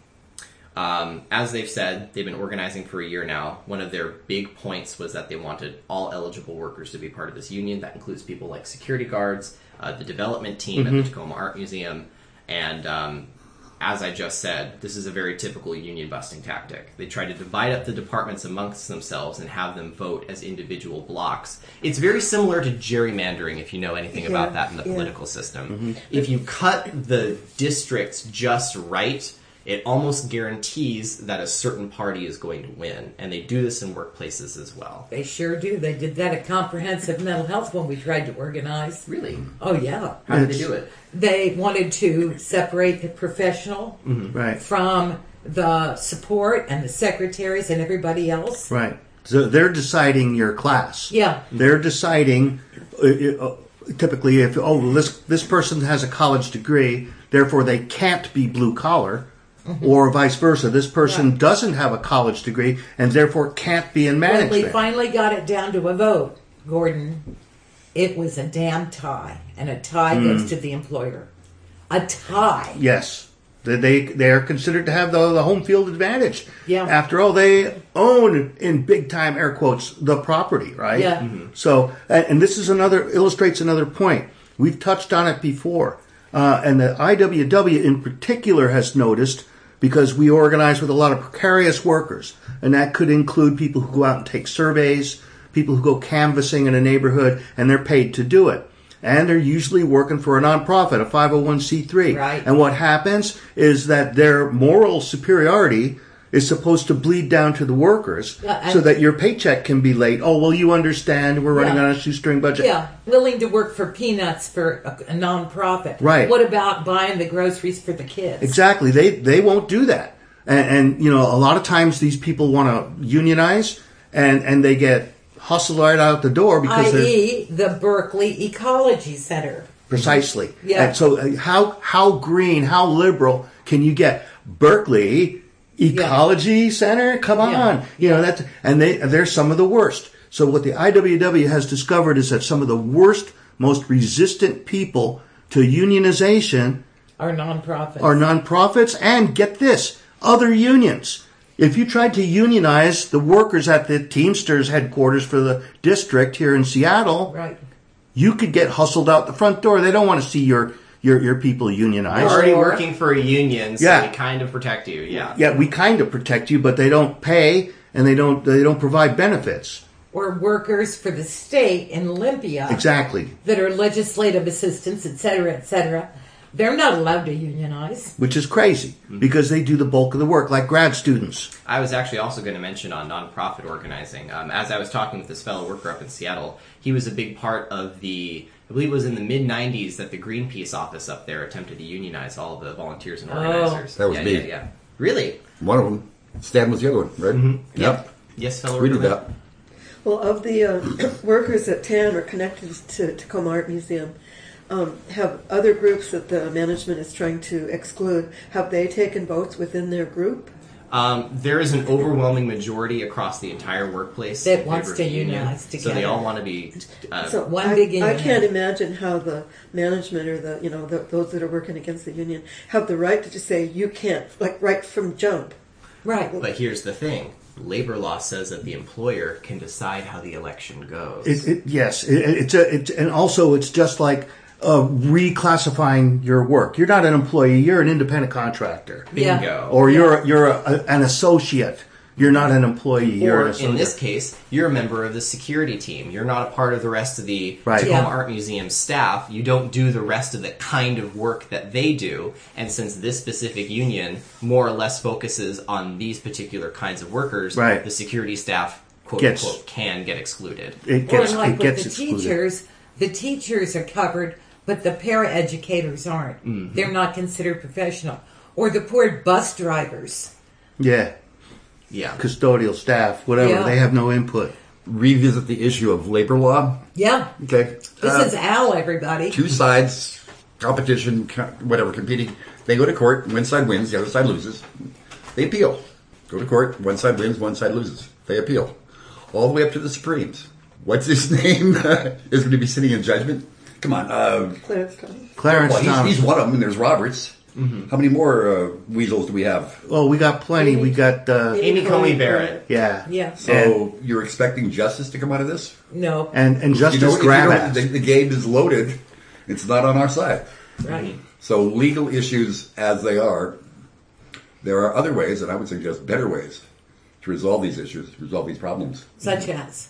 um, as they've said, they've been organizing for a year now. One of their big points was that they wanted all eligible workers to be part of this union. That includes people like security guards, uh, the development team at the Tacoma Art Museum, and um, as I just said, this is a very typical union-busting tactic. They try to divide up the departments amongst themselves and have them vote as individual blocks. It's very similar to gerrymandering, if you know anything about Yeah, that in the yeah. political system. If you cut the districts just right, it almost guarantees that a certain party is going to win. And they do this in workplaces as well. They sure do. They did that at Comprehensive Mental Health when we tried to organize. Really? Oh, yeah. How did they It's- do it? They wanted to separate the professional Right, from the support and the secretaries and everybody else. right. So they're deciding your class. Yeah. They're deciding, uh, uh, typically, if, oh, this, this person has a college degree, therefore they can't be blue collar. Or vice versa. This person Right. doesn't have a college degree and therefore can't be in When management. we finally got it down to a vote, Gordon, it was a damn tie. And a tie goes to the employer. A tie. Yes. They, they they are considered to have the, the home field advantage. Yeah. After all, they own, in big time air quotes, the property, right? Yeah. So, and, and this is another, illustrates another point. We've touched on it before. Uh, and the I W W in particular has noticed, because we organize with a lot of precarious workers, and that could include people who go out and take surveys, people who go canvassing in a neighborhood, and they're paid to do it. And they're usually working for a nonprofit, a five oh one c three. Right. And what happens is that their moral superiority is supposed to bleed down to the workers Yeah, and- so that your paycheck can be late. Oh, well, you understand, we're running Yeah. on a shoestring budget. Yeah, willing to work for peanuts for a, a nonprofit. Right. What about buying the groceries for the kids? Exactly. They they won't do that. And, and you know, a lot of times these people want to unionize, and, and they get hustled right out the door because they're that is the Berkeley Ecology Center. precisely. Yeah. And so uh, how how green, how liberal can you get? Berkeley Ecology Center? Come on. Yeah. You know, that's and they they're some of the worst. So what the I W W has discovered is that some of the worst, most resistant people to unionization Our nonprofits. are nonprofits, and get this, other unions. If you tried to unionize the workers at the Teamsters headquarters for the district here in Seattle, Right. you could get hustled out the front door. They don't want to see your your, your people You're unionized. already Or- working for a union, so Yeah. they kind of protect you. Yeah. Yeah, we kind of protect you, but they don't pay and they don't they don't provide benefits. Or workers for the state in Olympia Exactly. that are legislative assistants, et cetera, et cetera. They're not allowed to unionize. Which is crazy because they do the bulk of the work, like grad students. I was actually also going to mention on nonprofit organizing. Um, as I was talking with this fellow worker up in Seattle, he was a big part of the, I believe it was in the mid nineties that the Greenpeace office up there attempted to unionize all of the volunteers and Oh. organizers. That was yeah, me. Yeah, yeah. Really? One of them. Stan was the other one, right? Yep. Yes, fellow We worker. did that. Well, of the uh, workers at T A M are connected to Tacoma Art Museum, um, have other groups that the management is trying to exclude, have they taken votes within their group? Um, there is an overwhelming majority across the entire workplace That in wants favor to of union, unionize So they together. all want to be. Uh, So One I, big I union. can't imagine how the management or the you know the, those that are working against the union have the right to just say you can't, like right from jump. Right. but here's the thing: labor law says that the employer can decide how the election goes. It, it, yes, it, it's a, it's, and also it's just like uh, reclassifying your work. You're not an employee; you're an independent contractor, Yeah. Bingo. or you're you're a, a, an associate. You're not an employee. You're Or an associate. in this case, you're a member of the security team. You're not a part of the rest of the Right. Tacoma Yeah. Art Museum staff. You don't do the rest of the kind of work that they do. And since this specific union more or less focuses on these particular kinds of workers, Right. the security staff, quote Gets- unquote, can get excluded. it gets or like it with gets the excluded. teachers, the teachers are covered, but the paraeducators aren't. Mm-hmm. They're not considered professional. Or the poor bus drivers. Yeah, Yeah. custodial staff, whatever. Yeah. They have no input. Revisit the issue of labor law. Yeah. Okay. This Uh, is Al, everybody. two sides, competition, co- whatever, competing. They go to court. One side wins, the other side loses. They appeal. Go to court. One side wins, one side loses. They appeal. All the way up to the Supremes. What's his name is going to be sitting in judgment? Come on. Uh, Clarence Thomas. Clarence well, he's, Thomas. he's one of them, and there's Roberts. How many more uh, weasels do we have? Oh, we got plenty. We got uh, Amy Coney Barrett. yeah, Yeah. So you're expecting justice to come out of this? No. and and Justice you know, if you grab know, ass. the, the game is loaded. It's not on our side. Right. So legal issues as they are, there are other ways, and I would suggest better ways to resolve these issues, resolve these problems. Such as.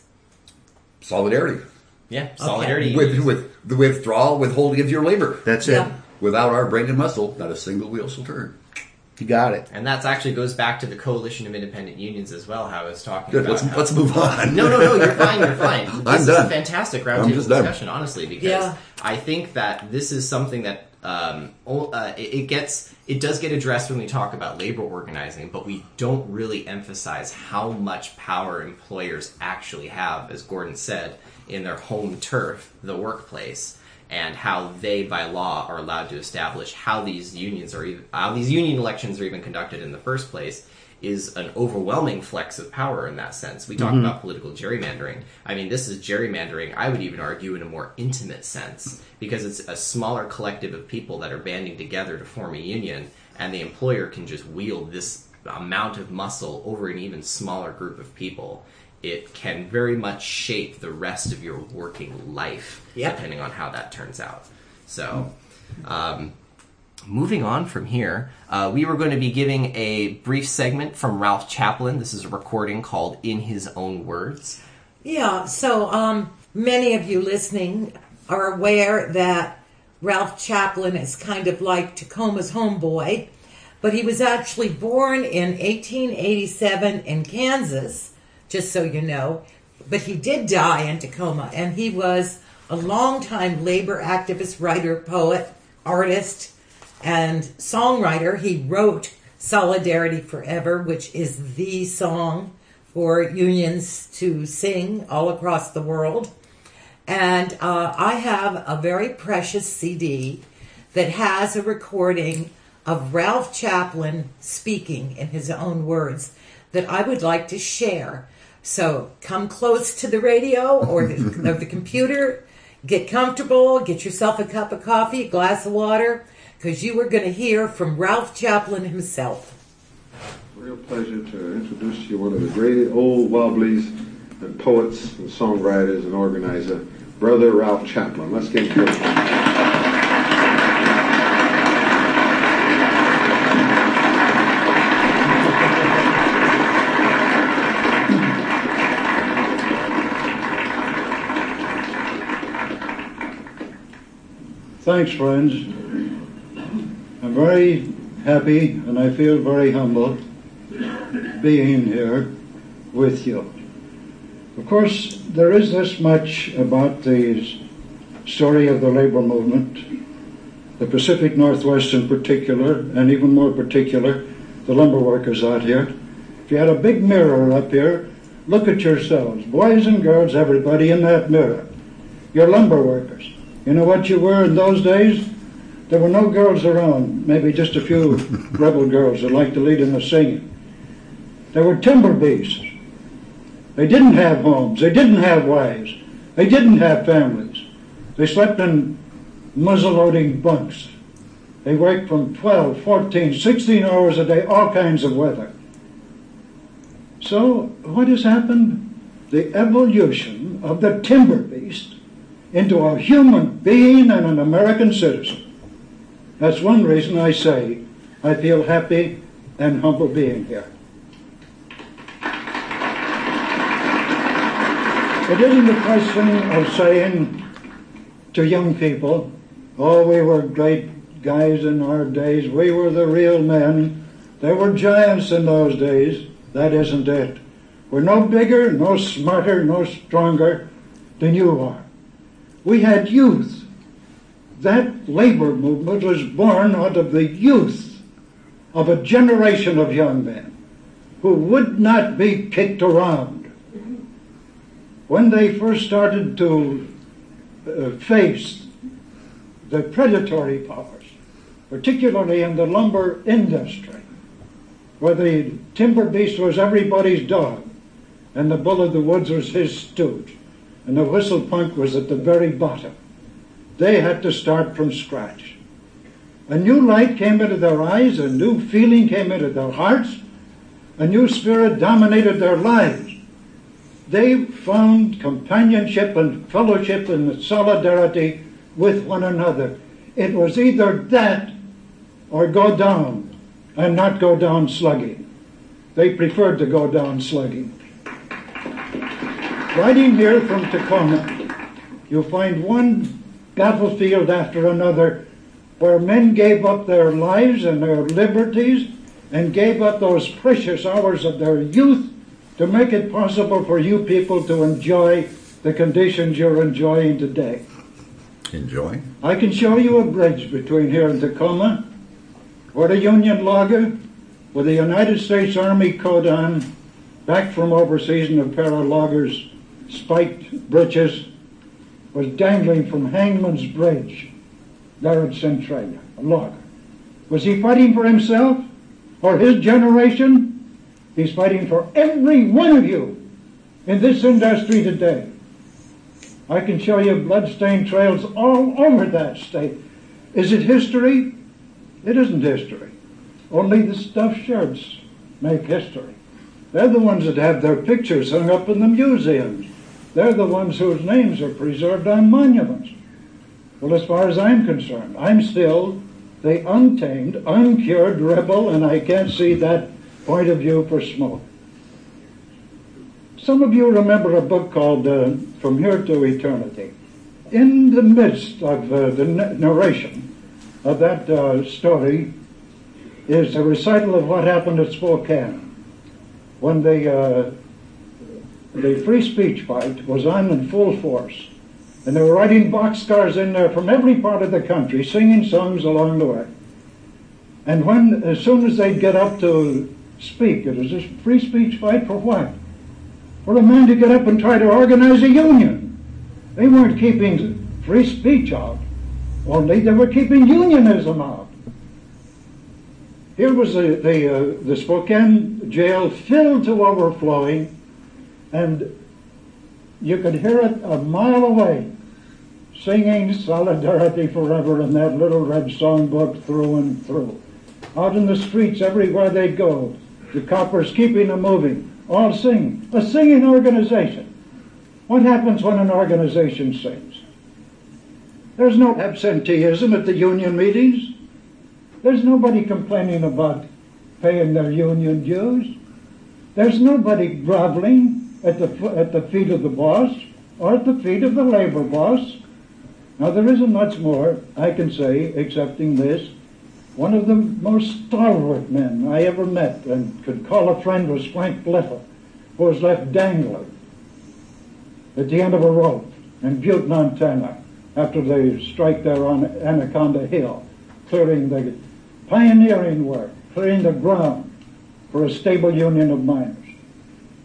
Solidarity. Yeah. Solidarity. With, with the withdrawal, withholding of your labor. That's Yeah. it. Without our brain and muscle, not a single wheel shall turn. You got it. And that actually goes back to the Coalition of Independent Unions as well, how I was talking Good, about. let's, how- let's move on. No, no, no, you're fine, you're fine. This I'm is done. a fantastic I'm roundtable just done. discussion, honestly, because Yeah. I think that this is something that um, o- uh, it, it gets, it does get addressed when we talk about labor organizing, but we don't really emphasize how much power employers actually have, as Gordon said, in their home turf, the workplace, and how they, by law, are allowed to establish how these unions are even, how these union elections are even conducted in the first place. Is an overwhelming flex of power in that sense. We talk about political gerrymandering. I mean, this is gerrymandering, I would even argue, in a more intimate sense, because it's a smaller collective of people that are banding together to form a union, and the employer can just wield this amount of muscle over an even smaller group of people. It can very much shape the rest of your working life, Yep. depending on how that turns out. So, um, moving on from here, uh, we were going to be giving a brief segment from Ralph Chaplin. This is a recording called In His Own Words. Yeah, so um, many of you listening are aware that Ralph Chaplin is kind of like Tacoma's homeboy, but he was actually born in eighteen eighty-seven in Kansas, just so you know, but he did die in Tacoma, and he was a longtime labor activist, writer, poet, artist, and songwriter. He wrote Solidarity Forever, which is the song for unions to sing all across the world. And uh, I have a very precious C D that has a recording of Ralph Chaplin speaking in his own words that I would like to share. So come close to the radio or the, or the computer, get comfortable, get yourself a cup of coffee, a glass of water, because you are going to hear from Ralph Chaplin himself. Real pleasure to introduce to you one of the great old wobblies and poets and songwriters and organizer, Brother Ralph Chaplin. Let's get him. Thanks, friends. I'm very happy and I feel very humbled being here with you. Of course, there is this much about the story of the labor movement, the Pacific Northwest in particular, and even more particular, the lumber workers out here. If you had a big mirror up here, Look at yourselves, boys and girls, everybody in that mirror. You're lumber workers. You know what you were in those days? There were no girls around, maybe just a few rebel girls that liked to lead in the singing. There were timber beasts. They didn't have homes. They didn't have wives. They didn't have families. They slept in muzzle-loading bunks. They worked from twelve, fourteen, sixteen hours a day, all kinds of weather. So what has happened? The evolution of the timber beast into a human being and an American citizen. That's one reason I say I feel happy and humble being here. It isn't a question of saying to young people, oh, we were great guys in our days, we were the real men. There were giants in those days. That isn't it. We're no bigger, no smarter, no stronger than you are. We had youth. That labor movement was born out of the youth of a generation of young men who would not be kicked around. When they first started to uh, face the predatory powers, particularly in the lumber industry, where the timber beast was everybody's dog, and the bull of the woods was his stooge, and the whistle punk was at the very bottom. They had to start from scratch. A new light came into their eyes, a new feeling came into their hearts, a new spirit dominated their lives. They found companionship and fellowship and solidarity with one another. It was either that or go down, and not go down slugging. They preferred to go down slugging. Riding here from Tacoma, you'll find one battlefield after another where men gave up their lives and their liberties and gave up those precious hours of their youth to make it possible for you people to enjoy the conditions you're enjoying today. Enjoy? I can show you a bridge between here and Tacoma, where a Union logger with a United States Army coat on, back from overseas in a pair of loggers' spiked breeches, was dangling from Hangman's Bridge there at Centralia, a logger. Was he fighting for himself or his generation? He's fighting for every one of you in this industry today. I can show you bloodstained trails all over that state. Is it history? It isn't history. Only the stuffed shirts make history. They're the ones that have their pictures hung up in the museums. They're the ones whose names are preserved on monuments. Well, as far as I'm concerned, I'm still the untamed, uncured rebel, and I can't see that point of view for smoke. Some of you remember a book called uh, From Here to Eternity. In the midst of uh, the narration of that uh, story is a recital of what happened at Spokane when the, uh, the free speech fight was on in full force. And they were riding boxcars in there from every part of the country, singing songs along the way. And when, as soon as they'd get up to speak, it was this free speech fight for what? For a man to get up and try to organize a union. They weren't keeping free speech out, only they were keeping unionism out. Here was the, the, uh, the Spokane jail filled to overflowing, and you could hear it a mile away, singing Solidarity Forever in that little red songbook through and through. Out in the streets, everywhere they go, the coppers keeping them moving, all singing. A singing organization. What happens when an organization sings? There's no absenteeism at the union meetings. There's nobody complaining about paying their union dues. There's nobody groveling at the, at the feet of the boss or at the feet of the labor boss. Now, there isn't much more I can say excepting this. One of the most stalwart men I ever met and could call a friend was Frank Bliffer, who was left dangling at the end of a rope in Butte, Montana, after the strike there on Anaconda Hill, clearing the pioneering work, clearing the ground for a stable union of miners.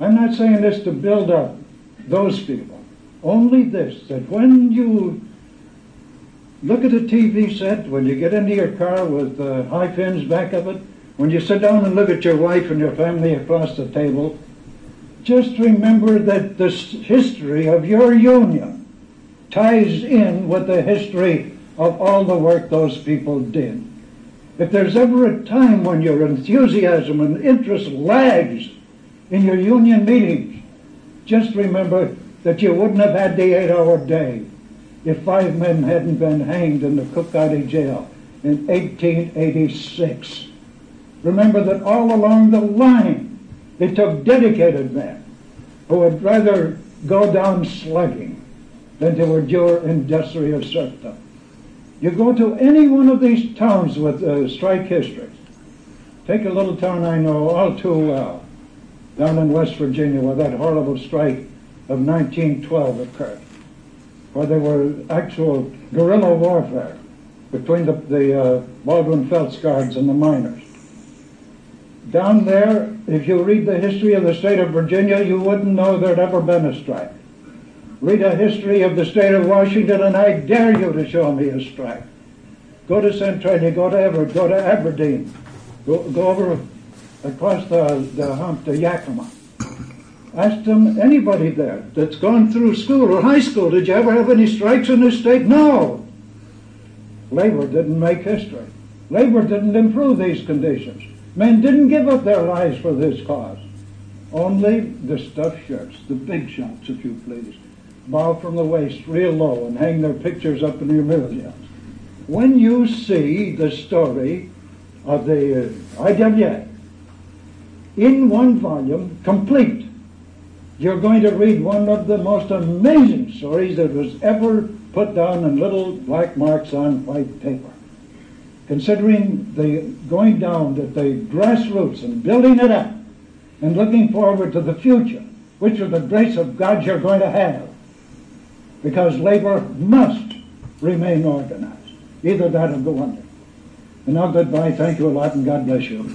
I'm not saying this to build up those people. Only this, that when you look at a T V set, when you get into your car with uh, high fins back of it, when you sit down and look at your wife and your family across the table, just remember that the history of your union ties in with the history of all the work those people did. If there's ever a time when your enthusiasm and interest lags in your union meetings, just remember that you wouldn't have had the eight-hour day if five men hadn't been hanged in the Cook County Jail in eighteen eighty-six. Remember that all along the line, it took dedicated men who would rather go down slugging than to endure industrial serfdom. You go to any one of these towns with uh, strike history. Take a little town I know all too well, down in West Virginia, where that horrible strike of nineteen twelve occurred, where there were actual guerrilla warfare between the, the uh, Baldwin Felts Guards and the miners. Down there, if you read the history of the state of Virginia, you wouldn't know there'd ever been a strike. Read a history of the state of Washington, and I dare you to show me a strike. Go to Centralia, go to Everett, go to Aberdeen, go, go over across the, the hump to Yakima. Ask them, anybody there that's gone through school or high school, did you ever have any strikes in this state? No. Labor didn't make history. Labor didn't improve these conditions. Men didn't give up their lives for this cause. Only the stuffed shirts, the big shots, if you please, bow from the waist real low and hang their pictures up in your museums. When you see the story of the uh, I W A in one volume, complete, you're going to read one of the most amazing stories that was ever put down in little black marks on white paper. Considering the going down at the grassroots and building it up and looking forward to the future, which of the grace of God you're going to have. Because labor must remain organized. Either that or go under. And now goodbye, thank you a lot, and God bless you.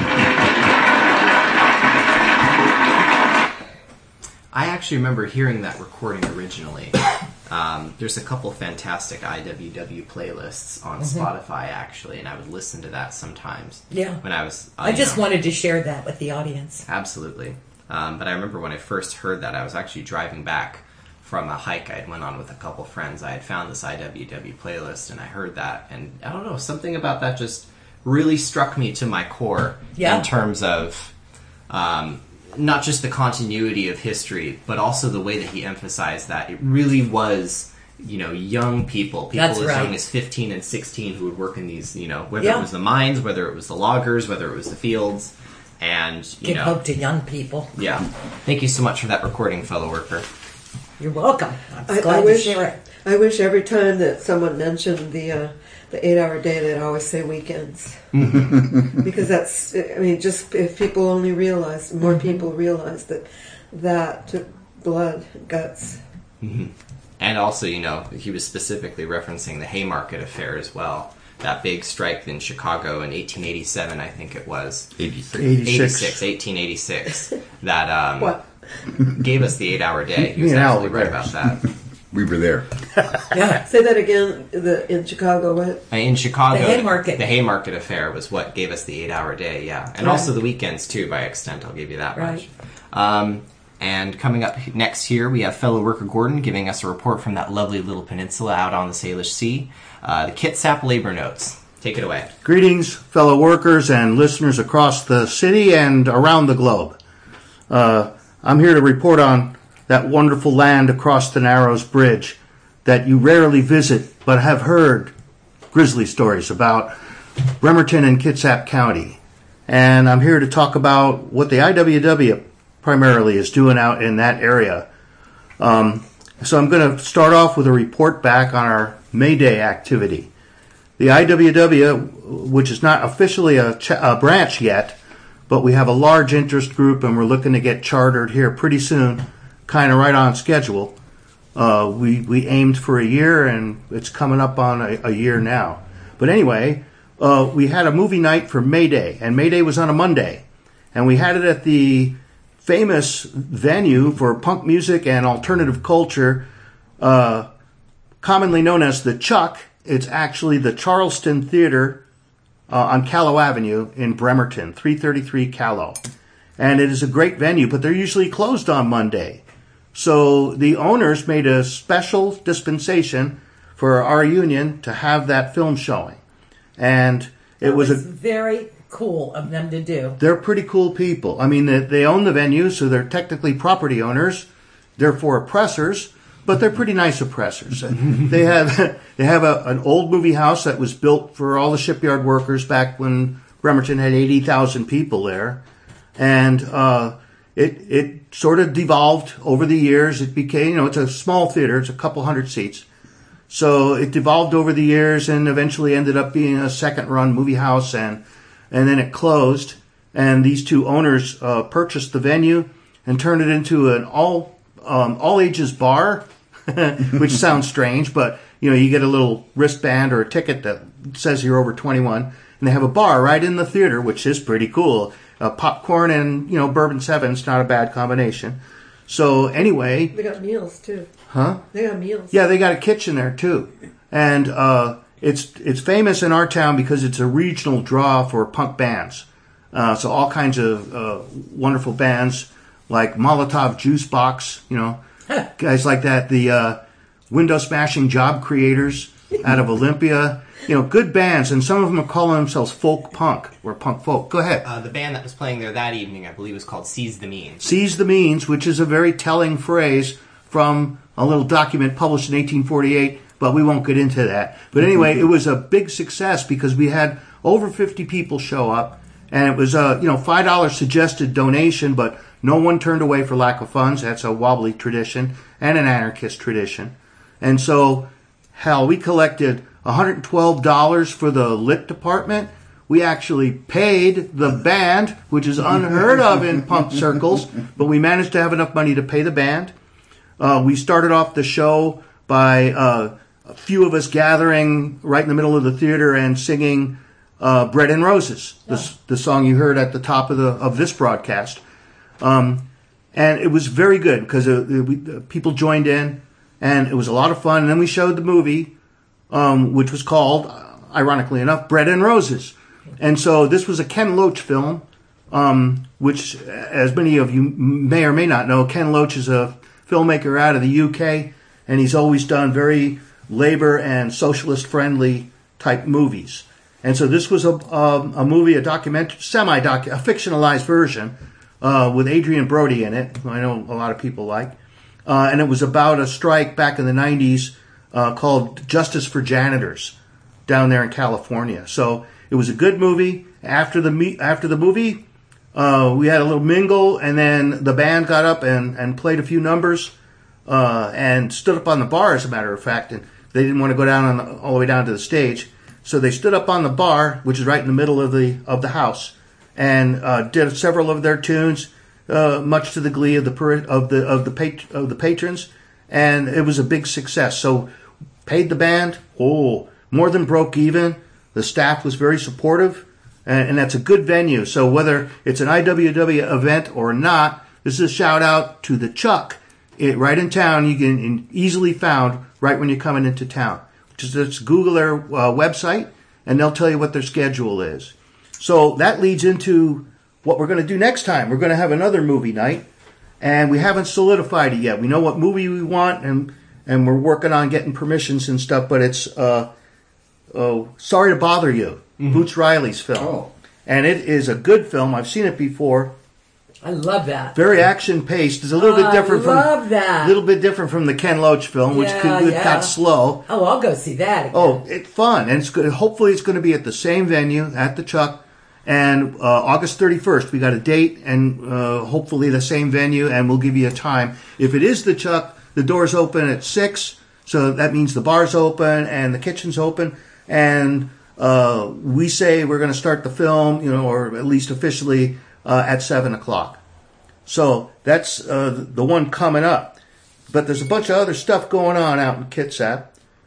I actually remember hearing that recording originally. Um, there's a couple fantastic I W W playlists on mm-hmm. Spotify, actually, and I would listen to that sometimes. Yeah. When I was, uh, I just know, wanted to share that with the audience. Absolutely. Um, but I remember when I first heard that, I was actually driving back from a hike I went on with a couple friends. I had found this I W W playlist, and I heard that, and I don't know, something about that just really struck me to my core yeah. in terms of um, not just the continuity of history, but also the way that he emphasized that it really was, you know, young people, people That's as right. young as fifteen and sixteen who would work in these, you know, whether yeah. it was the mines, whether it was the loggers, whether it was the fields, and, you Give know. hope to young people. Yeah. Thank you so much for that recording, fellow worker. You're welcome. I'm I, glad I wish, to share it. I wish every time that someone mentioned the uh, the eight-hour day, they'd always say weekends. Because that's, I mean, just if people only realize, more Mm-hmm. people realize that that took blood, guts. Mm-hmm. And also, you know, he was specifically referencing the Haymarket affair as well. That big strike in Chicago in eighteen eighty-seven, I think it was. eighty-six. eighty-six, eighteen eighty-six. That um, What? gave us the eight-hour day. He was Me and Al absolutely were right there. about that. We were there. Yeah. Say that again. The in Chicago, what? In Chicago, The Haymarket. the Haymarket affair was what gave us the eight-hour day, yeah. And Right. also the weekends, too, by extent, I'll give you that Right. much. Um, and coming up next here, we have fellow worker Gordon giving us a report from that lovely little peninsula out on the Salish Sea, uh, the Kitsap Labor Notes. Take it away. Greetings, fellow workers and listeners across the city and around the globe. Uh, I'm here to report on that wonderful land across the Narrows Bridge that you rarely visit but have heard grisly stories about, Bremerton and Kitsap County. And I'm here to talk about what the I W W primarily is doing out in that area. Um, so I'm going to start off with a report back on our May Day activity. The I W W, which is not officially a, ch- a branch yet, but we have a large interest group and we're looking to get chartered here pretty soon, kind of right on schedule. Uh, we, we aimed for a year and it's coming up on a, a year now. But anyway, uh, we had a movie night for May Day, and May Day was on a Monday. And we had it at the famous venue for punk music and alternative culture, uh, commonly known as the Chuck. It's actually the Charleston Theater uh, on Callow Avenue in Bremerton, three thirty-three Callow. And it is a great venue, but they're usually closed on Monday. So the owners made a special dispensation for our union to have that film showing. And it That was, was a very cool of them to do. they're pretty cool people. I mean, they, they own the venue, so they're technically property owners, therefore oppressors, but they're pretty nice oppressors. they have they have a, an old movie house that was built for all the shipyard workers back when Bremerton had eighty thousand people there. And uh, it it sort of devolved over the years. It became, you know, it's a small theater. It's a couple hundred seats. So it devolved over the years and eventually ended up being a second-run movie house, and and then it closed. And these two owners uh, purchased the venue and turned it into an all um, all ages bar, which sounds strange, but you know, you get a little wristband or a ticket that says you're over twenty-one, and they have a bar right in the theater, which is pretty cool. Uh, popcorn and, you know, bourbon seven's not a bad combination. So anyway, They got meals too. huh? They got meals. Yeah, they got a kitchen there too, and uh, it's it's famous in our town because it's a regional draw for punk bands. Uh, so all kinds of uh, wonderful bands like Molotov Juice Box, you know, guys like that. The uh, Window Smashing Job Creators out of Olympia. You know, good bands, and some of them are calling themselves folk punk or punk folk. Go ahead. Uh, the band that was playing there that evening, I believe, was called Seize the Means. Seize the Means, which is a very telling phrase from a little document published in eighteen forty-eight, but we won't get into that. But anyway, it was a big success because we had over fifty people show up, and it was a, you know, five dollars suggested donation, but no one turned away for lack of funds. That's a wobbly tradition and an anarchist tradition. And so, hell, we collected one hundred twelve dollars for the lit department. We actually paid the band, which is unheard of in punk circles, but we managed to have enough money to pay the band. Uh, we started off the show by uh, a few of us gathering right in the middle of the theater and singing uh, Bread and Roses, the, the song you heard at the top of the of this broadcast. Um, and it was very good because uh, we, uh, people joined in, and it was a lot of fun. And then we showed the movie, Um, which was called, uh, ironically enough, Bread and Roses. And so this was a Ken Loach film, um, which, as many of you may or may not know, Ken Loach is a filmmaker out of the U K, and he's always done very labor and socialist-friendly type movies. And so this was a, a, a movie, a documentary, semi-doc, a fictionalized version uh, with Adrian Brody in it, who I know a lot of people like. Uh, and it was about a strike back in the nineties Uh, called Justice for Janitors down there in California. So it was a good movie. After the me- after the movie, uh, we had a little mingle, and then the band got up and, and played a few numbers uh, and stood up on the bar, as a matter of fact. And they didn't want to go down on the, all the way down to the stage, so they stood up on the bar, which is right in the middle of the of the house, and uh, did several of their tunes, uh, much to the glee of the of the of the pat- of the patrons. And it was a big success. So paid the band, oh, more than broke even. The staff was very supportive, and, and that's a good venue. So whether it's an I W W event or not, this is a shout out to the Chuck, it, right in town. You can easily found right when you're coming into town. Just, just Google their uh, website, and they'll tell you what their schedule is. So that leads into what we're going to do next time. We're going to have another movie night. And we haven't solidified it yet. We know what movie we want, and and we're working on getting permissions and stuff. But it's uh, oh, Sorry to Bother You, mm-hmm. Boots Riley's film, Oh. and it is a good film. I've seen it before. I love that. Very action paced. It's a little Oh, bit different I love from that. a little bit different from the Ken Loach film, which Yeah, could, yeah. got slow. Oh, I'll go see that again. Oh, it's fun, and it's good. Hopefully, it's going to be at the same venue at the Chuck. And uh, August thirty-first, we got a date, and uh, hopefully the same venue, and we'll give you a time. If it is the Chuck, the doors open at six, so that means the bar's open and the kitchen's open. And uh, we say we're going to start the film, you know, or at least officially uh, at seven o'clock. So that's uh, the one coming up. But there's a bunch of other stuff going on out in Kitsap.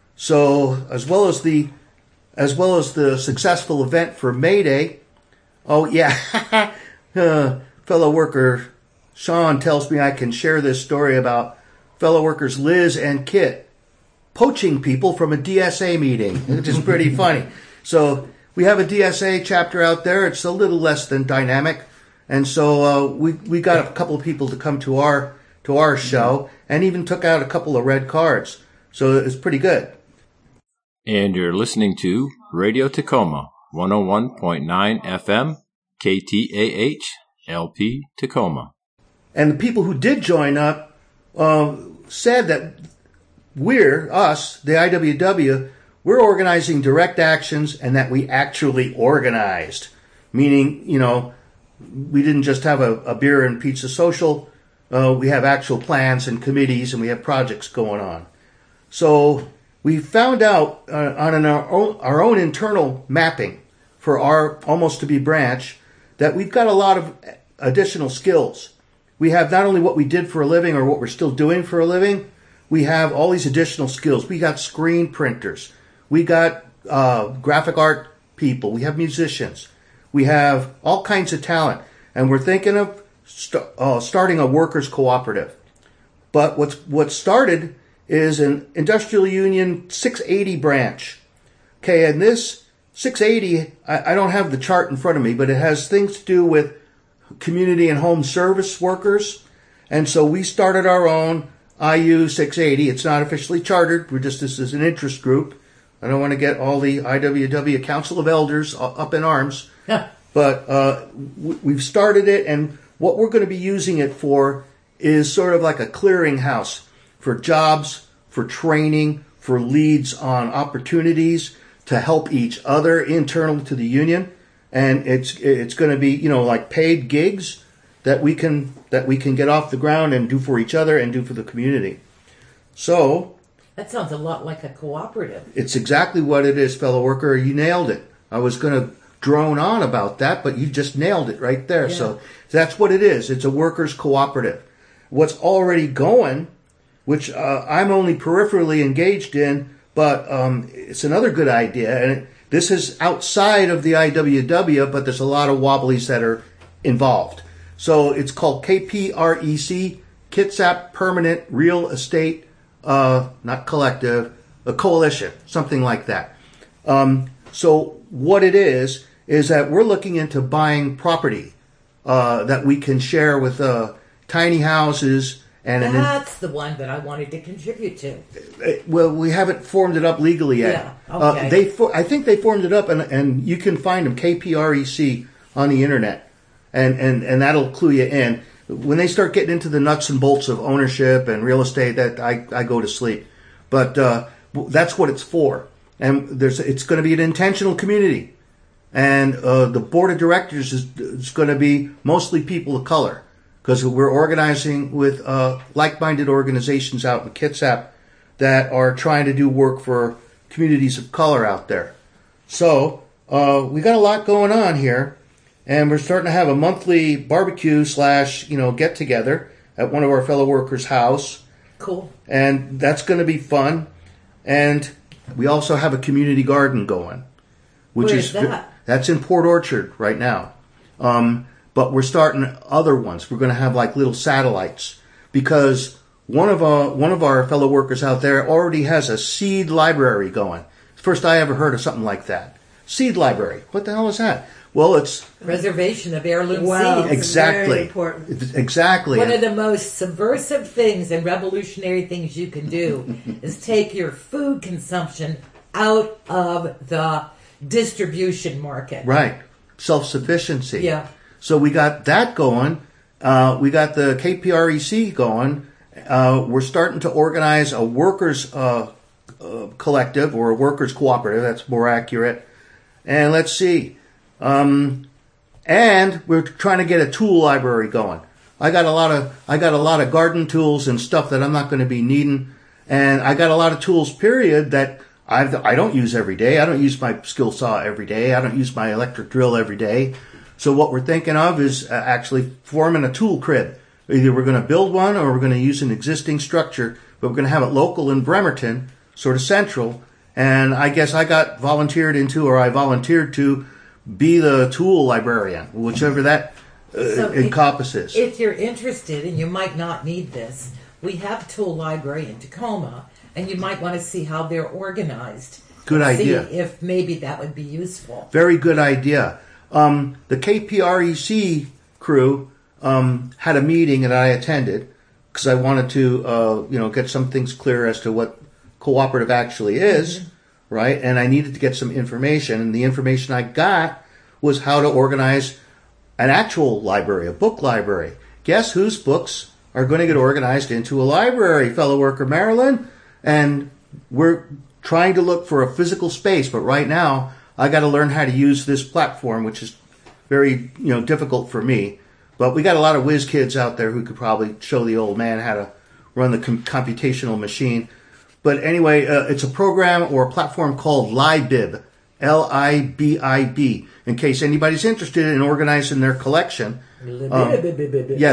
So as well as the as well as the successful event for May Day. Oh, yeah. uh, fellow worker Sean tells me I can share this story about fellow workers Liz and Kit poaching people from a D S A meeting, which is pretty funny. So we have a D S A chapter out there. It's a little less than dynamic. And so uh, we we got a couple of people to come to our to our show and even took out a couple of red cards. So it's pretty good. And you're listening to Radio Tacoma, one oh one point nine F M, K T A H, L P Tacoma. And the people who did join up uh, said that we're, us, the I W W, we're organizing direct actions and that we actually organized. Meaning, you know, we didn't just have a, a beer and pizza social. Uh, we have actual plans and committees and we have projects going on. So we found out uh, on an, our, own, our own internal mapping for our almost to be branch that we've got a lot of additional skills. We have not only what we did for a living or what we're still doing for a living, we have all these additional skills. We got screen printers. We got uh, graphic art people. We have musicians. We have all kinds of talent. And we're thinking of st- uh, starting a workers' cooperative. But what's what started is an industrial union six eighty branch. Okay, and this six eighty, I, I don't have the chart in front of me, but it has things to do with community and home service workers. And so we started our own I U six eighty. It's not officially chartered. We're just, this is an interest group. I don't want to get all the I W W Council of Elders up in arms. But uh, we've started it, and what we're going to be using it for is sort of like a clearinghouse for jobs, for training, for leads on opportunities to help each other internal to the union. And it's it's going to be, you know, like paid gigs that we can that we can get off the ground and do for each other and do for the community. So that sounds a lot like a cooperative. It's exactly what it is, fellow worker. You nailed it. I was going to drone on about that, but you just nailed it right there. Yeah. So that's what it is. It's a workers' cooperative. What's already going, which uh, I'm only peripherally engaged in, but um, it's another good idea. And it, this is outside of the I W W, but there's a lot of wobblies that are involved. So it's called K P R E C, Kitsap Permanent Real Estate, uh, not collective, a coalition, something like that. Um, so what it is, is that we're looking into buying property uh, that we can share with uh, tiny houses. And That's an, the one that I wanted to contribute to. Well, we haven't formed it up legally yet. Yeah, okay. Uh, they, for, I think they formed it up, and, and you can find them, K P R E C, on the internet. And, and, and that'll clue you in. When they start getting into the nuts and bolts of ownership and real estate, that I, I go to sleep. But uh, that's what it's for. And there's it's going to be an intentional community. And uh, the board of directors is, is going to be mostly people of color, because we're organizing with uh, like-minded organizations out in Kitsap that are trying to do work for communities of color out there. So uh, we got a lot going on here, and we're starting to have a monthly barbecue slash, you know, get together at one of our fellow workers' house. Cool. And that's going to be fun. And we also have a community garden going, which Where is, is that? That's in Port Orchard right now. Um, but we're starting other ones. We're going to have like little satellites, because one of our, one of our fellow workers out there already has a seed library going. First I ever heard of something like that. Seed library. What the hell is that? Well, it's preservation of heirloom wow, seeds. Exactly. Very important. Exactly. One of the most subversive things and revolutionary things you can do is take your food consumption out of the distribution market. Right. Self-sufficiency. Yeah. So we got that going. Uh, we got the K P R E C going. Uh, we're starting to organize a workers' uh, uh, collective, or a workers' cooperative. That's more accurate. And let's see. Um, and we're trying to get a tool library going. I got a lot of I got a lot of garden tools and stuff that I'm not going to be needing, and I got a lot of tools, period, that I've, I don't use every day. I don't use my skill saw every day. I don't use my electric drill every day. So what we're thinking of is uh, actually forming a tool crib. Either we're going to build one or we're going to use an existing structure, but we're going to have it local in Bremerton, sort of central. And I guess I got volunteered into, or I volunteered to be the tool librarian, whichever that uh, So if- encompasses. If you're interested, and you might not need this, we have a tool library in Tacoma, and you might want to see how they're organized. Good and idea. See if maybe that would be useful. Very good idea. Um, the K P R E C crew um, had a meeting that I attended because I wanted to, uh, you know, get some things clear as to what cooperative actually is, mm-hmm. right? And I needed to get some information, and the information I got was how to organize an actual library, a book library. Guess whose books are going to get organized into a library, fellow worker Marilyn? And we're trying to look for a physical space, but right now I got to learn how to use this platform, which is very, you know, difficult for me. But we got a lot of whiz kids out there who could probably show the old man how to run the com- computational machine. But anyway, uh, it's a program or a platform called Libib, L I B I B, in case anybody's interested in organizing their collection. Um, yeah,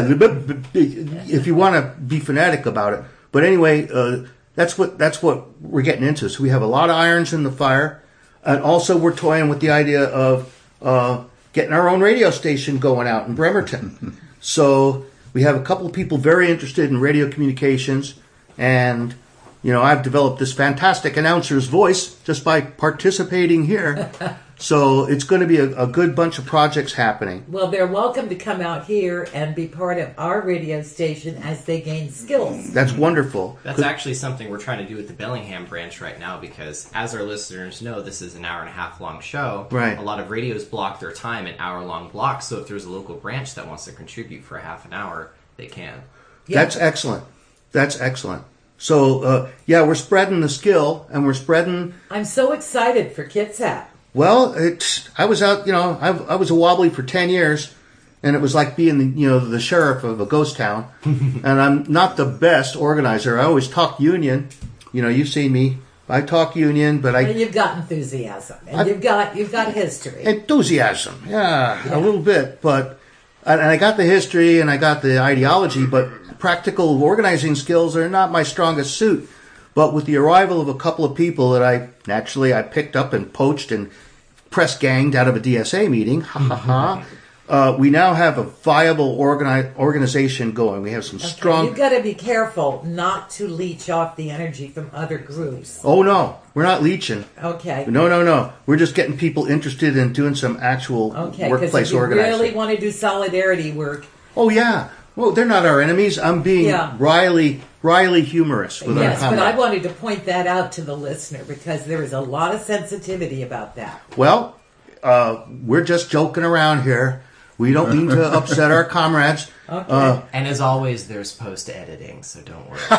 if you want to be phonetic about it. But anyway, uh, that's what that's what we're getting into. So we have a lot of irons in the fire, and also we're toying with the idea of uh, getting our own radio station going out in Bremerton. So we have a couple of people very interested in radio communications, and you know I've developed this fantastic announcer's voice just by participating here. So it's going to be a, a good bunch of projects happening. Well, they're welcome to come out here and be part of our radio station as they gain skills. That's wonderful. That's actually something we're trying to do with the Bellingham branch right now because, as our listeners know, this is an hour and a half long show. Right. A lot of radios block their time in hour-long blocks, so if there's a local branch that wants to contribute for a half an hour, they can. Yeah. That's excellent. That's excellent. So, uh, yeah, we're spreading the skill, and we're spreading... I'm so excited for Kitsap. Well, it's, I was out, you know, I, I was a wobbly for ten years, and it was like being, the, you know, the sheriff of a ghost town. And I'm not the best organizer. I always talk union. You know, you've seen me. I talk union, but I... And you've got enthusiasm. And I've, you've got you've got history. Enthusiasm, yeah, Yeah. a little bit. But and I got the history and I got the ideology, but practical organizing skills are not my strongest suit. But with the arrival of a couple of people that I, naturally, I picked up and poached and press ganged out of a D S A meeting, ha ha ha, uh, we now have a viable organi- organization going. We have some Okay, strong... You've got to be careful not to leech off the energy from other groups. Oh, no, we're not leeching. Okay. No, no, no. We're just getting people interested in doing some actual Okay, because workplace if you organizing. really want to do solidarity work, Oh, yeah. Well, they're not our enemies. I'm being Yeah. wryly, wryly humorous with yes, our but I comment. wanted to point that out to the listener because there is a lot of sensitivity about that. Well, uh, we're just joking around here. We don't mean to upset our comrades. Okay. Uh, And as always, there's post-editing, so don't worry.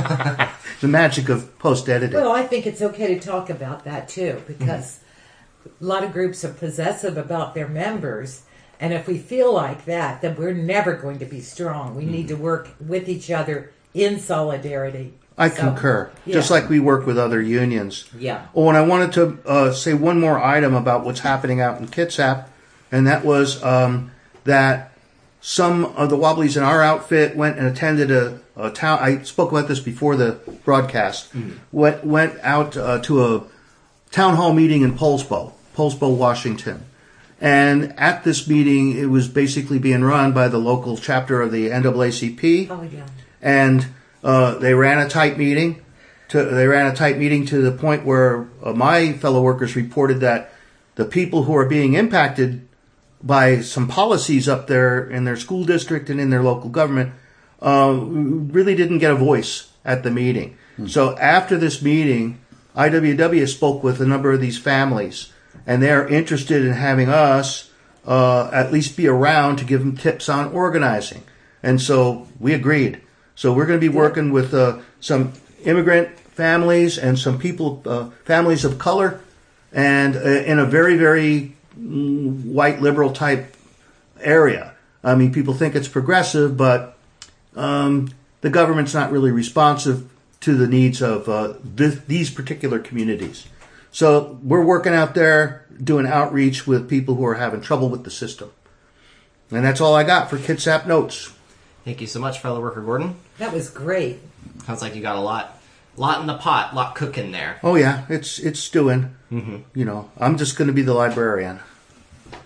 the magic of post-editing. Well, I think it's okay to talk about that too because a lot of groups are possessive about their members. And if we feel like that, then we're never going to be strong. We need to work with each other in solidarity. I So, concur. yeah. Just like we work with other unions. Yeah. Oh, and I wanted to uh, say one more item about what's happening out in Kitsap, and that was um, that some of the Wobblies in our outfit went and attended a, a town. I spoke about this before the broadcast. Mm. Went went out uh, to a town hall meeting in Poulsbo, Poulsbo, Washington. And at this meeting, it was basically being run by the local chapter of the N double A C P. Oh, yeah. And uh, they ran a tight meeting. To, they ran a tight meeting to the point where uh, my fellow workers reported that the people who are being impacted by some policies up there in their school district and in their local government uh, really didn't get a voice at the meeting. Hmm. So after this meeting, I W W spoke with a number of these families, and they're interested in having us uh, at least be around to give them tips on organizing. And so we agreed. So we're going to be working with uh, some immigrant families and some people, uh, families of color, and uh, in a very, very mm, white liberal type area. I mean, people think it's progressive, but um, the government's not really responsive to the needs of uh, th- these particular communities. So we're working out there doing outreach with people who are having trouble with the system. And that's all I got for Kitsap Notes. Thank you so much, fellow worker Gordon. That was great. Sounds like you got a lot, lot in the pot, lot cooking there. Oh yeah, it's it's stewing. Mm-hmm. You know, I'm just going to be the librarian.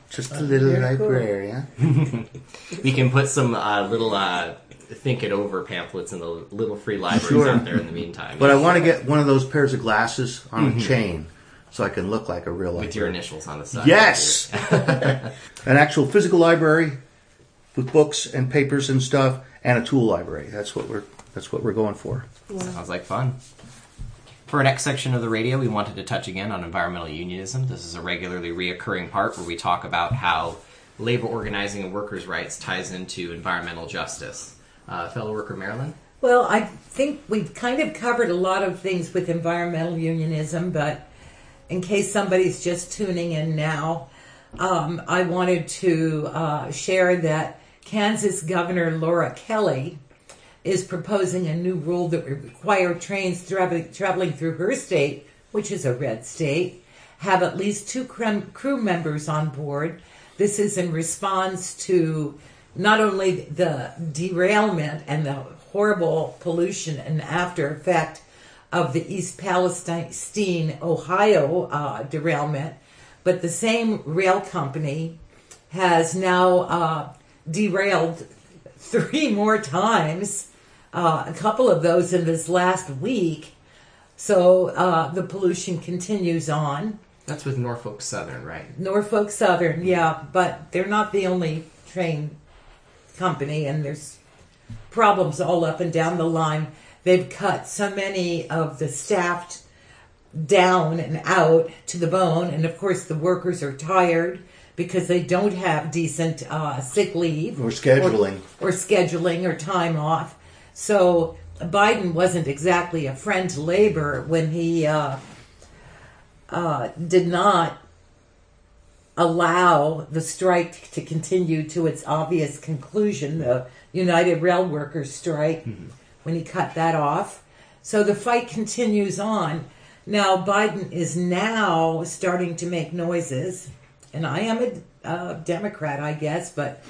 Just a little Very cool. librarian. We can put some uh, little uh, think it over pamphlets in the little free libraries Sure. out there in the meantime. But I want to get one of those pairs of glasses on a chain so I can look like a real librarian. with your initials on the side. Yes! An actual physical library with books and papers and stuff, and a tool library. That's what we're that's what we're going for. Sounds like fun. For our next section of the radio, we wanted to touch again on environmental unionism. This is a regularly reoccurring part where we talk about how labor organizing and workers' rights ties into environmental justice. Uh, fellow worker Marilyn? Well, I think we've kind of covered a lot of things with environmental unionism, but in case somebody's just tuning in now, um, I wanted to uh, share that Kansas Governor Laura Kelly is proposing a new rule that would require trains traveling, traveling through her state, which is a red state, have at least two crew members on board. This is in response to not only the derailment and the horrible pollution and after effect of the East Palestine, Ohio uh, derailment, but the same rail company has now uh, derailed three more times, uh, a couple of those in this last week. So uh, the pollution continues on. That's with Norfolk Southern, right? Norfolk Southern, yeah, but they're not the only train company, and there's problems all up and down the line. They've cut so many of the staff down and out to the bone, and of course the workers are tired because they don't have decent uh, sick leave. Or scheduling. Or, or scheduling or time off. So Biden wasn't exactly a friend to labor when he uh, uh, did not allow the strike to continue to its obvious conclusion, the United Rail Workers strike, mm-hmm. when he cut that off. So the fight continues on. Now Biden is now starting to make noises, and I am a uh, Democrat, I guess, but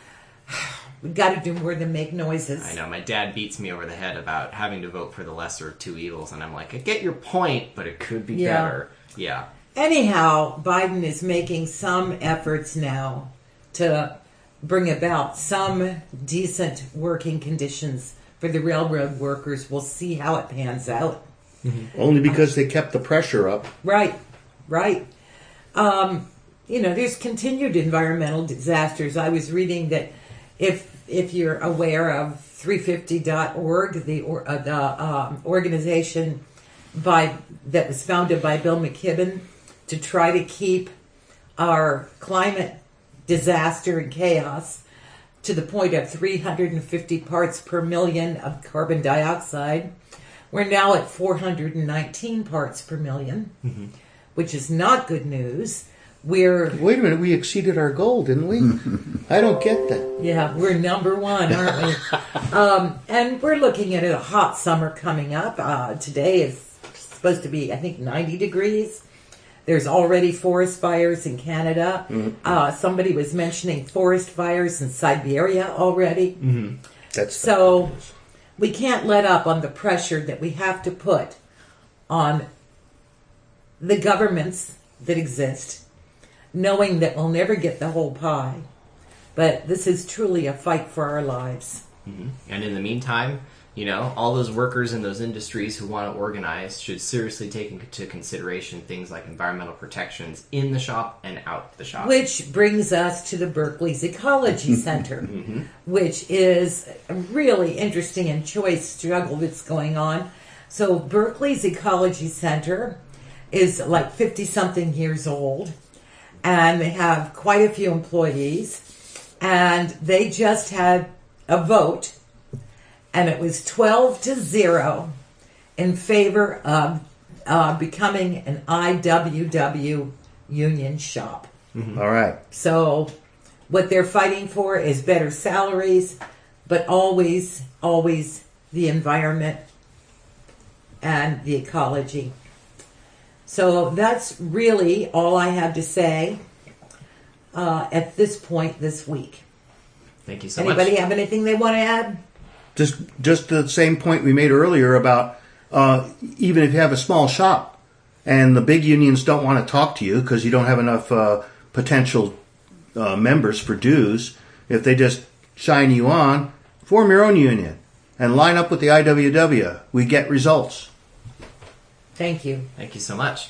we've got to do more than make noises. I know, my dad beats me over the head about having to vote for the lesser of two evils, and I'm like, I get your point, but it could be Yeah. better. Yeah. Anyhow, Biden is making some efforts now to bring about some decent working conditions for the railroad workers. We'll see how it pans out. Mm-hmm. Only because they kept the pressure up. Right, right. Um, you know, there's continued environmental disasters. I was reading that if if you're aware of three fifty dot org, the or, uh, the um, organization by that was founded by Bill McKibben to try to keep our climate disaster and chaos to the point of three hundred fifty parts per million of carbon dioxide. We're now at four hundred nineteen parts per million, mm-hmm. which is not good news. We're Wait a minute, we exceeded our goal, didn't we? I don't get that. Yeah, we're number one, aren't we? um, and we're looking at a hot summer coming up. Uh, today is supposed to be, I think, ninety degrees. There's already forest fires in Canada. Mm-hmm. Uh, somebody was mentioning forest fires in Siberia already. Mm-hmm. That's so we can't let up on the pressure that we have to put on the governments that exist, knowing that we'll never get the whole pie. But this is truly a fight for our lives. Mm-hmm. And in the meantime, you know, all those workers in those industries who want to organize should seriously take into consideration things like environmental protections in the shop and out the shop. Which brings us to the Berkeley's Ecology Center, mm-hmm. which is a really interesting and choice struggle that's going on. So Berkeley's Ecology Center is like fifty-something years old, and they have quite a few employees, and they just had a vote, and it was twelve to zero in favor of uh, becoming an I W W union shop. Mm-hmm. All right. So what they're fighting for is better salaries, but always, always the environment and the ecology. So that's really all I have to say uh, at this point this week. Thank you so Anybody much. Anybody have anything they want to add? Just, just the same point we made earlier about uh, even if you have a small shop and the big unions don't want to talk to you because you don't have enough uh, potential uh, members for dues. If they just sign you on, form your own union and line up with the I W W. We get results. Thank you. Thank you so much.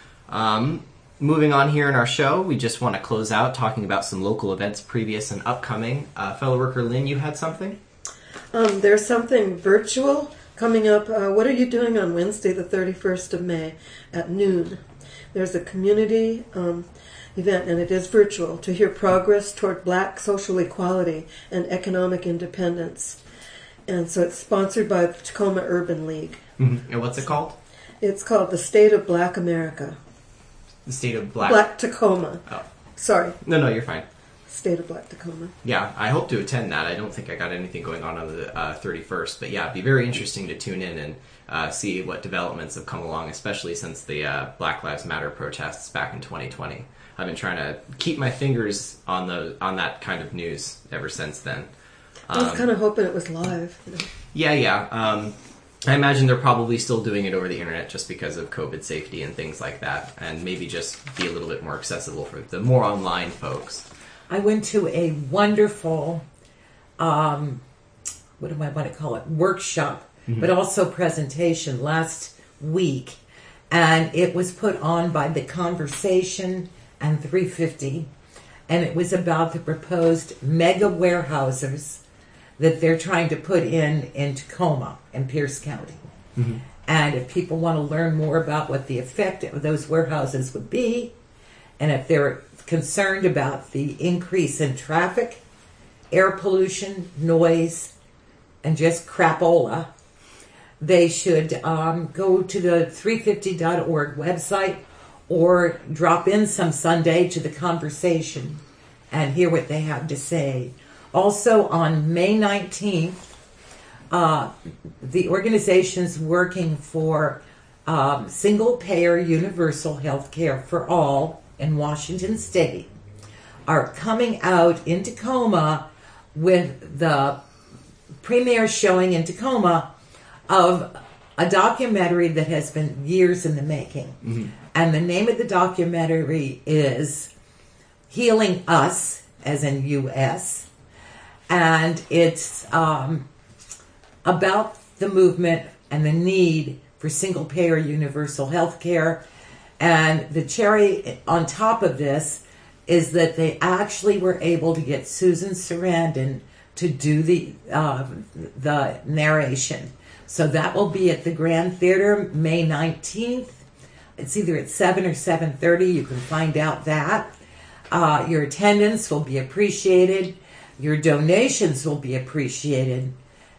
Um, moving on here in our show, we just want to close out talking about some local events, previous and upcoming. Uh, fellow worker Lynn, you had something? Um, there's something virtual coming up. Uh, what are you doing on Wednesday, the thirty-first of May at noon? There's a community um, event, and it is virtual, to hear progress toward black social equality and economic independence. And so it's sponsored by the Tacoma Urban League. Mm-hmm. And what's it called? It's called the State of Black America. The State of Black... Black Tacoma. Oh. Sorry. No, no, you're fine. State of Black Tacoma. Yeah, I hope to attend that. I don't think I got anything going on on the uh, thirty-first. But yeah, it'd be very interesting to tune in and uh, see what developments have come along, especially since the uh, Black Lives Matter protests back in twenty twenty. I've been trying to keep my fingers on the on that kind of news ever since then. Um, I was kind of hoping it was live. You know? Yeah, yeah. Um, I imagine they're probably still doing it over the internet just because of COVID safety and things like that, and maybe just be a little bit more accessible for the more online folks. I went to a wonderful, um, what do I want to call it, workshop, mm-hmm. but also presentation last week, and it was put on by The Conversation and three fifty, and it was about the proposed mega warehouses that they're trying to put in in Tacoma and Pierce County. Mm-hmm. And if people want to learn more about what the effect of those warehouses would be, and if they're concerned about the increase in traffic, air pollution, noise, and just crapola, they should um, go to the three fifty dot org website or drop in some Sunday to The Conversation and hear what they have to say. Also, on May nineteenth, uh, the organizations working for um, single-payer universal health care for all in Washington State are coming out in Tacoma with the premiere showing in Tacoma of a documentary that has been years in the making. Mm-hmm. And the name of the documentary is Healing Us, as in U S, and it's um, about the movement and the need for single-payer universal health care. And the cherry on top of this is that they actually were able to get Susan Sarandon to do the uh, the narration. So that will be at the Grand Theater May nineteenth. It's either at seven or seven thirty. You can find out that. Uh, your attendance will be appreciated. Your donations will be appreciated.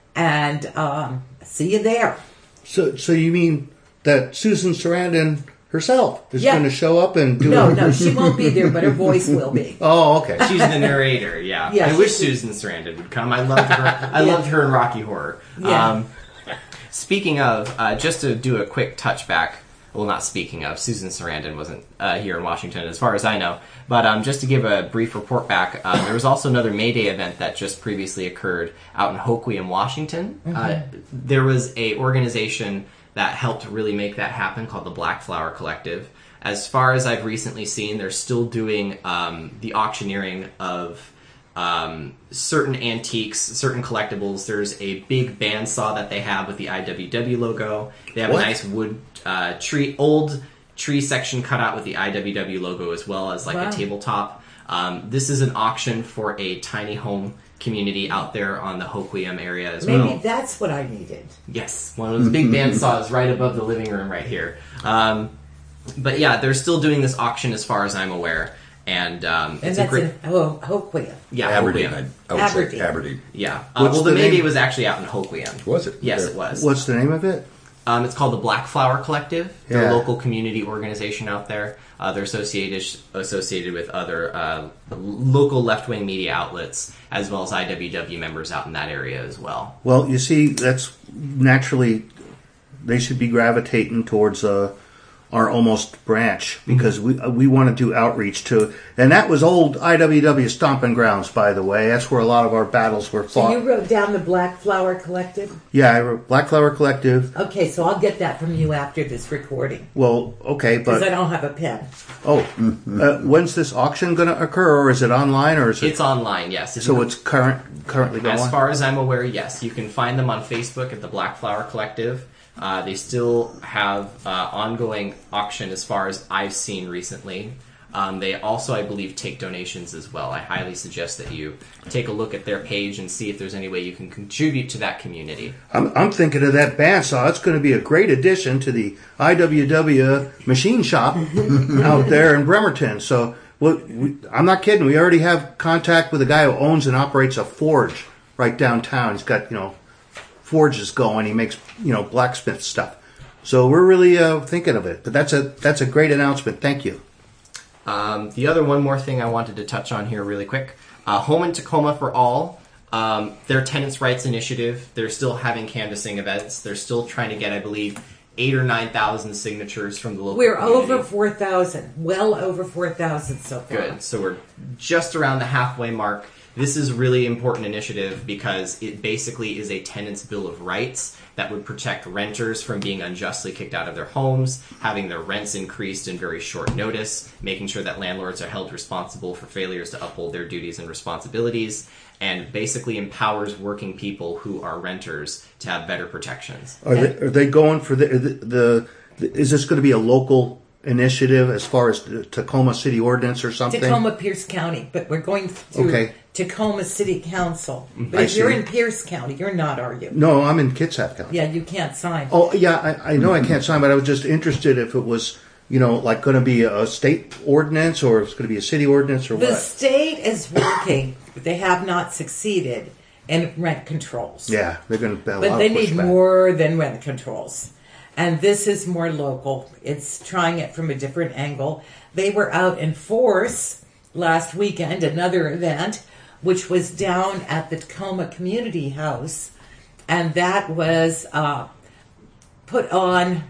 And um, see you there. So so you mean that Susan Sarandon herself is yeah. going to show up and do no, it? No, no, she won't be there, but her voice will be. Oh, okay. She's the narrator, yeah. yeah I wish Susan Sarandon would come. I loved her. I yeah. loved her in Rocky Horror. Yeah. Um, speaking of, uh, just to do a quick touchback, well, not speaking of, Susan Sarandon wasn't uh, here in Washington, as far as I know. But um, just to give a brief report back, uh, there was also another May Day event that just previously occurred out in Hoquiam, Washington. Mm-hmm. Uh, there was a organization that helped really make that happen called the Black Flower Collective. As far as I've recently seen, they're still doing um, the auctioneering of um, certain antiques, certain collectibles. There's a big bandsaw that they have with the I W W logo. They have what? a nice wood uh, tree, old tree section cut out with the I W W logo, as well as like wow. a tabletop. Um, this is an auction for a tiny home community out there on the Hoquiam area as Maybe well. Maybe that's what I needed. Yes, one of those big bandsaws right above the living room right here. Um, but yeah, they're still doing this auction as far as I'm aware. And, um, and it's that's a great... in oh, Hoquiam. Yeah, Aberdeen. Hoquiam. I would Aberdeen. say Aberdeen. Yeah. Uh, well, the, the May Day was actually out in Hoquiam. Was it? Yes, there. it was. What's the name of it? Um, it's called the Black Flower Collective. They're Yeah. a local community organization out there. Uh, they're associated associated with other uh, local left-wing media outlets, as well as I W W members out in that area as well. Well, you see, that's naturally, they should be gravitating towards uh, our almost branch, because we we want to do outreach to, and that was old I W W stomping grounds, by the way. That's where a lot of our battles were fought. So you wrote down the Black Flower Collective? Yeah, I wrote Black Flower Collective. Okay, so I'll get that from you after this recording. Well, okay, Because but I don't have a pen. oh, uh, when's this auction going to occur, or is it online, or is it? It's online, yes. If So you- it's current currently going. As far as I'm aware, yes. You can find them on Facebook at the Black Flower Collective. Uh, they still have uh, ongoing auction as far as I've seen recently. Um, they also, I believe, take donations as well. I highly suggest that you take a look at their page and see if there's any way you can contribute to that community. I'm, I'm thinking of that bandsaw. It's going to be a great addition to the I W W machine shop out there in Bremerton. So we, we, I'm not kidding. We already have contact with a guy who owns and operates a forge right downtown. He's got, you know, forges going. He makes, you know, blacksmith stuff. So we're really uh, thinking of it. But that's a that's a great announcement. Thank you. Um, the other one more thing I wanted to touch on here really quick. Uh, Home in Tacoma for All, um, their tenants' rights initiative, they're still having canvassing events. They're still trying to get, I believe, eight or nine thousand signatures from the local We're community. over four thousand. Well over four thousand so far. Good. So we're just around the halfway mark. This is a really important initiative because it basically is a tenant's bill of rights that would protect renters from being unjustly kicked out of their homes, having their rents increased in very short notice, making sure that landlords are held responsible for failures to uphold their duties and responsibilities, and basically empowers working people who are renters to have better protections. Are they, are they going for the, the, the, is this going to be a local initiative as far as the Tacoma City Ordinance or something? Tacoma, Pierce County, but we're going through Okay. Tacoma City Council. But I if you're see. in Pierce County, you're not, are you? No, I'm in Kitsap County. Yeah, you can't sign. Oh, yeah, I, I know I can't sign, but I was just interested if it was, you know, like going to be a state ordinance or if it's going to be a city ordinance or The what. state is working, but they have not succeeded in rent controls. Yeah, they're going to have a But lot they of need pushback. more than rent controls. And this is more local. It's trying it from a different angle. They were out in force last weekend, another event, which was down at the Tacoma Community House. And that was uh, put on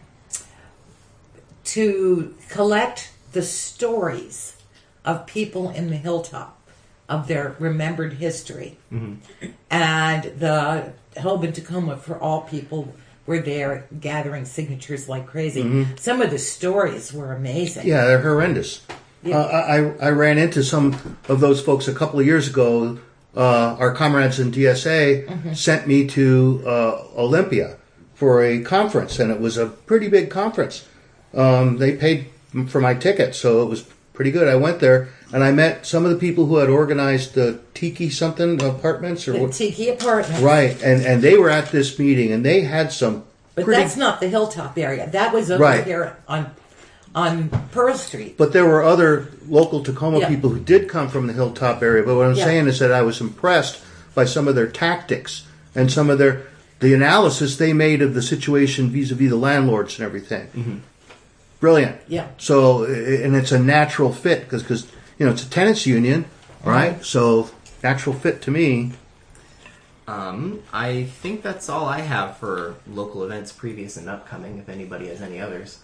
to collect the stories of people in the Hilltop, of their remembered history. Mm-hmm. And the Home in Tacoma for All people were there gathering signatures like crazy. Mm-hmm. Some of the stories were amazing. Yeah, they're horrendous. Yeah. Uh, I, I ran into some of those folks a couple of years ago. Uh, our comrades in D S A Mm-hmm. sent me to uh, Olympia for a conference, and it was a pretty big conference. Um, they paid for my ticket, so it was pretty good. I went there, and I met some of the people who had organized the Tiki something apartments or The what. Tiki Apartment. Right, and and they were at this meeting, and they had some. But pretty, that's not the Hilltop area. That was over Right. here on on Pearl Street. But there were other local Tacoma Yeah. people who did come from the Hilltop area. But what I'm Yeah. saying is that I was impressed by some of their tactics and some of their the analysis they made of the situation vis-a-vis the landlords and everything. Mm-hmm. Brilliant. Yeah. So, and it's a natural fit because you know it's a tenants union, right? Mm-hmm. So natural fit to me. Um, I think that's all I have for local events previous and upcoming, if anybody has any others.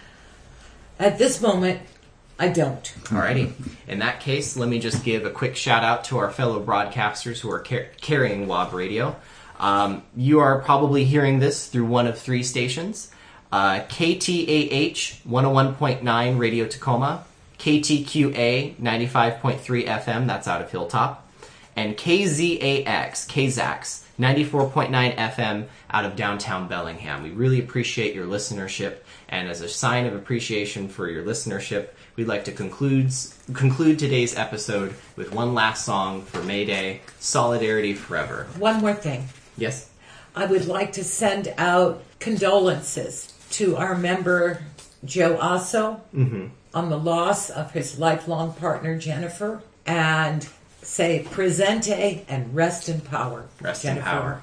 At this moment, I don't. Alrighty. In that case, let me just give a quick shout out to our fellow broadcasters who are car- carrying W A B Radio. Um, you are probably hearing this through one of three stations. Uh, K T A H one oh one point nine Radio Tacoma, K T Q A ninety-five point three F M, that's out of Hilltop, and K Z A X, K Z A X, ninety-four point nine F M out of downtown Bellingham. We really appreciate your listenership, and as a sign of appreciation for your listenership, we'd like to conclude conclude today's episode with one last song for May Day, Solidarity Forever. One more thing. Yes? I would like to send out condolences to our member Joe Asso Mm-hmm. on the loss of his lifelong partner Jennifer, and say presente and rest in power. Rest in Jennifer. power.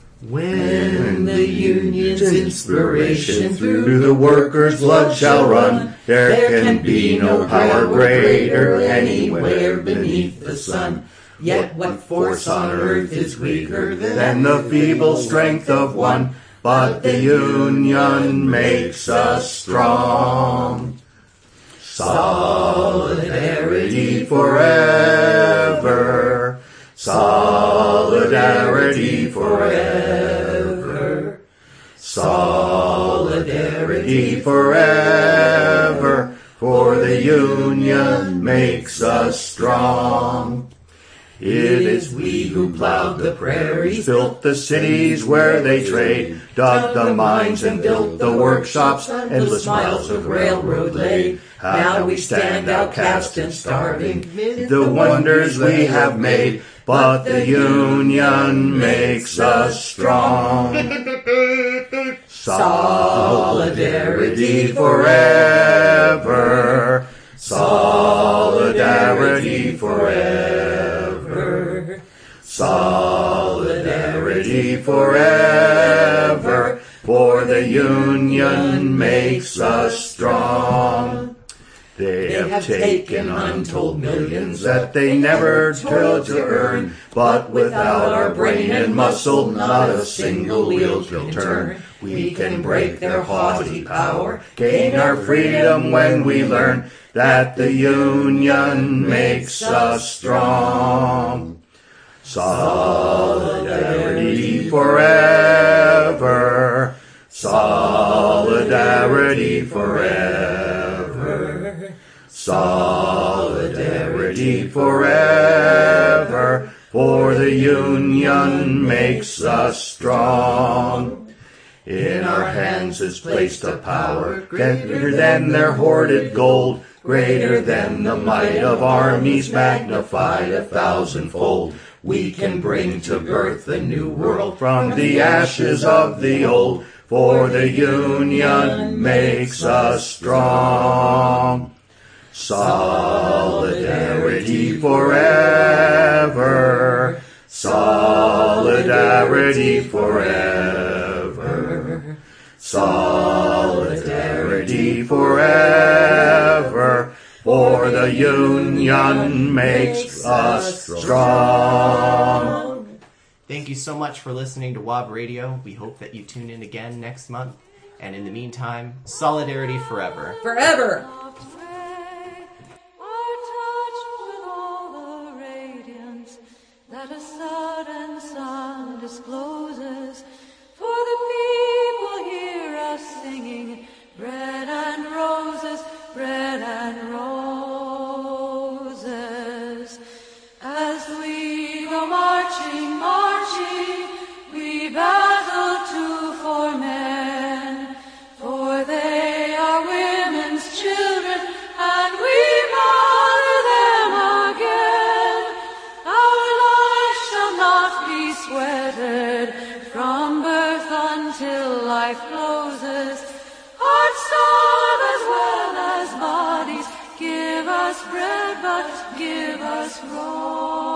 When the union's inspiration through the workers' blood shall run, there can be no power greater anywhere beneath the sun. Yet what force on earth is weaker Than the feeble strength of one. but the union makes us strong. Solidarity forever. Solidarity forever. Solidarity forever. For the union makes us strong. It is we who plowed the prairies, built the cities where they trade, dug the mines and built the workshops, endless miles of railroad laid. Now we stand outcast and starving, the wonders we have made, but the union makes us strong. Solidarity forever. Solidarity forever. Solidarity forever. For the union makes us strong. They have taken untold millions that they never toiled to earn, but without our brain and muscle, not a single wheel can turn. We can break their haughty power, gain our freedom when we learn that the union makes us strong. Solidarity forever. Solidarity forever. Solidarity forever. For the union makes us strong. In our hands is placed a power greater than their hoarded gold, greater than the might of armies magnified a thousandfold. We can bring to birth a new world from the ashes of the old, for the union makes us strong. Solidarity forever. Solidarity forever. Solidarity forever. For the union makes us strong. Thank you so much for listening to W A B Radio. We hope that you tune in again next month. And in the meantime, solidarity forever. Forever. That a sudden sun discloses, for the people hear us singing, bread and roses, bread and roses. As we go marching, marching, we battle too for men, for they are women's children, and we mother them again. Our life shall not be sweated from birth until life closes. Hearts starve as well as bodies. Give us bread, but give us roses.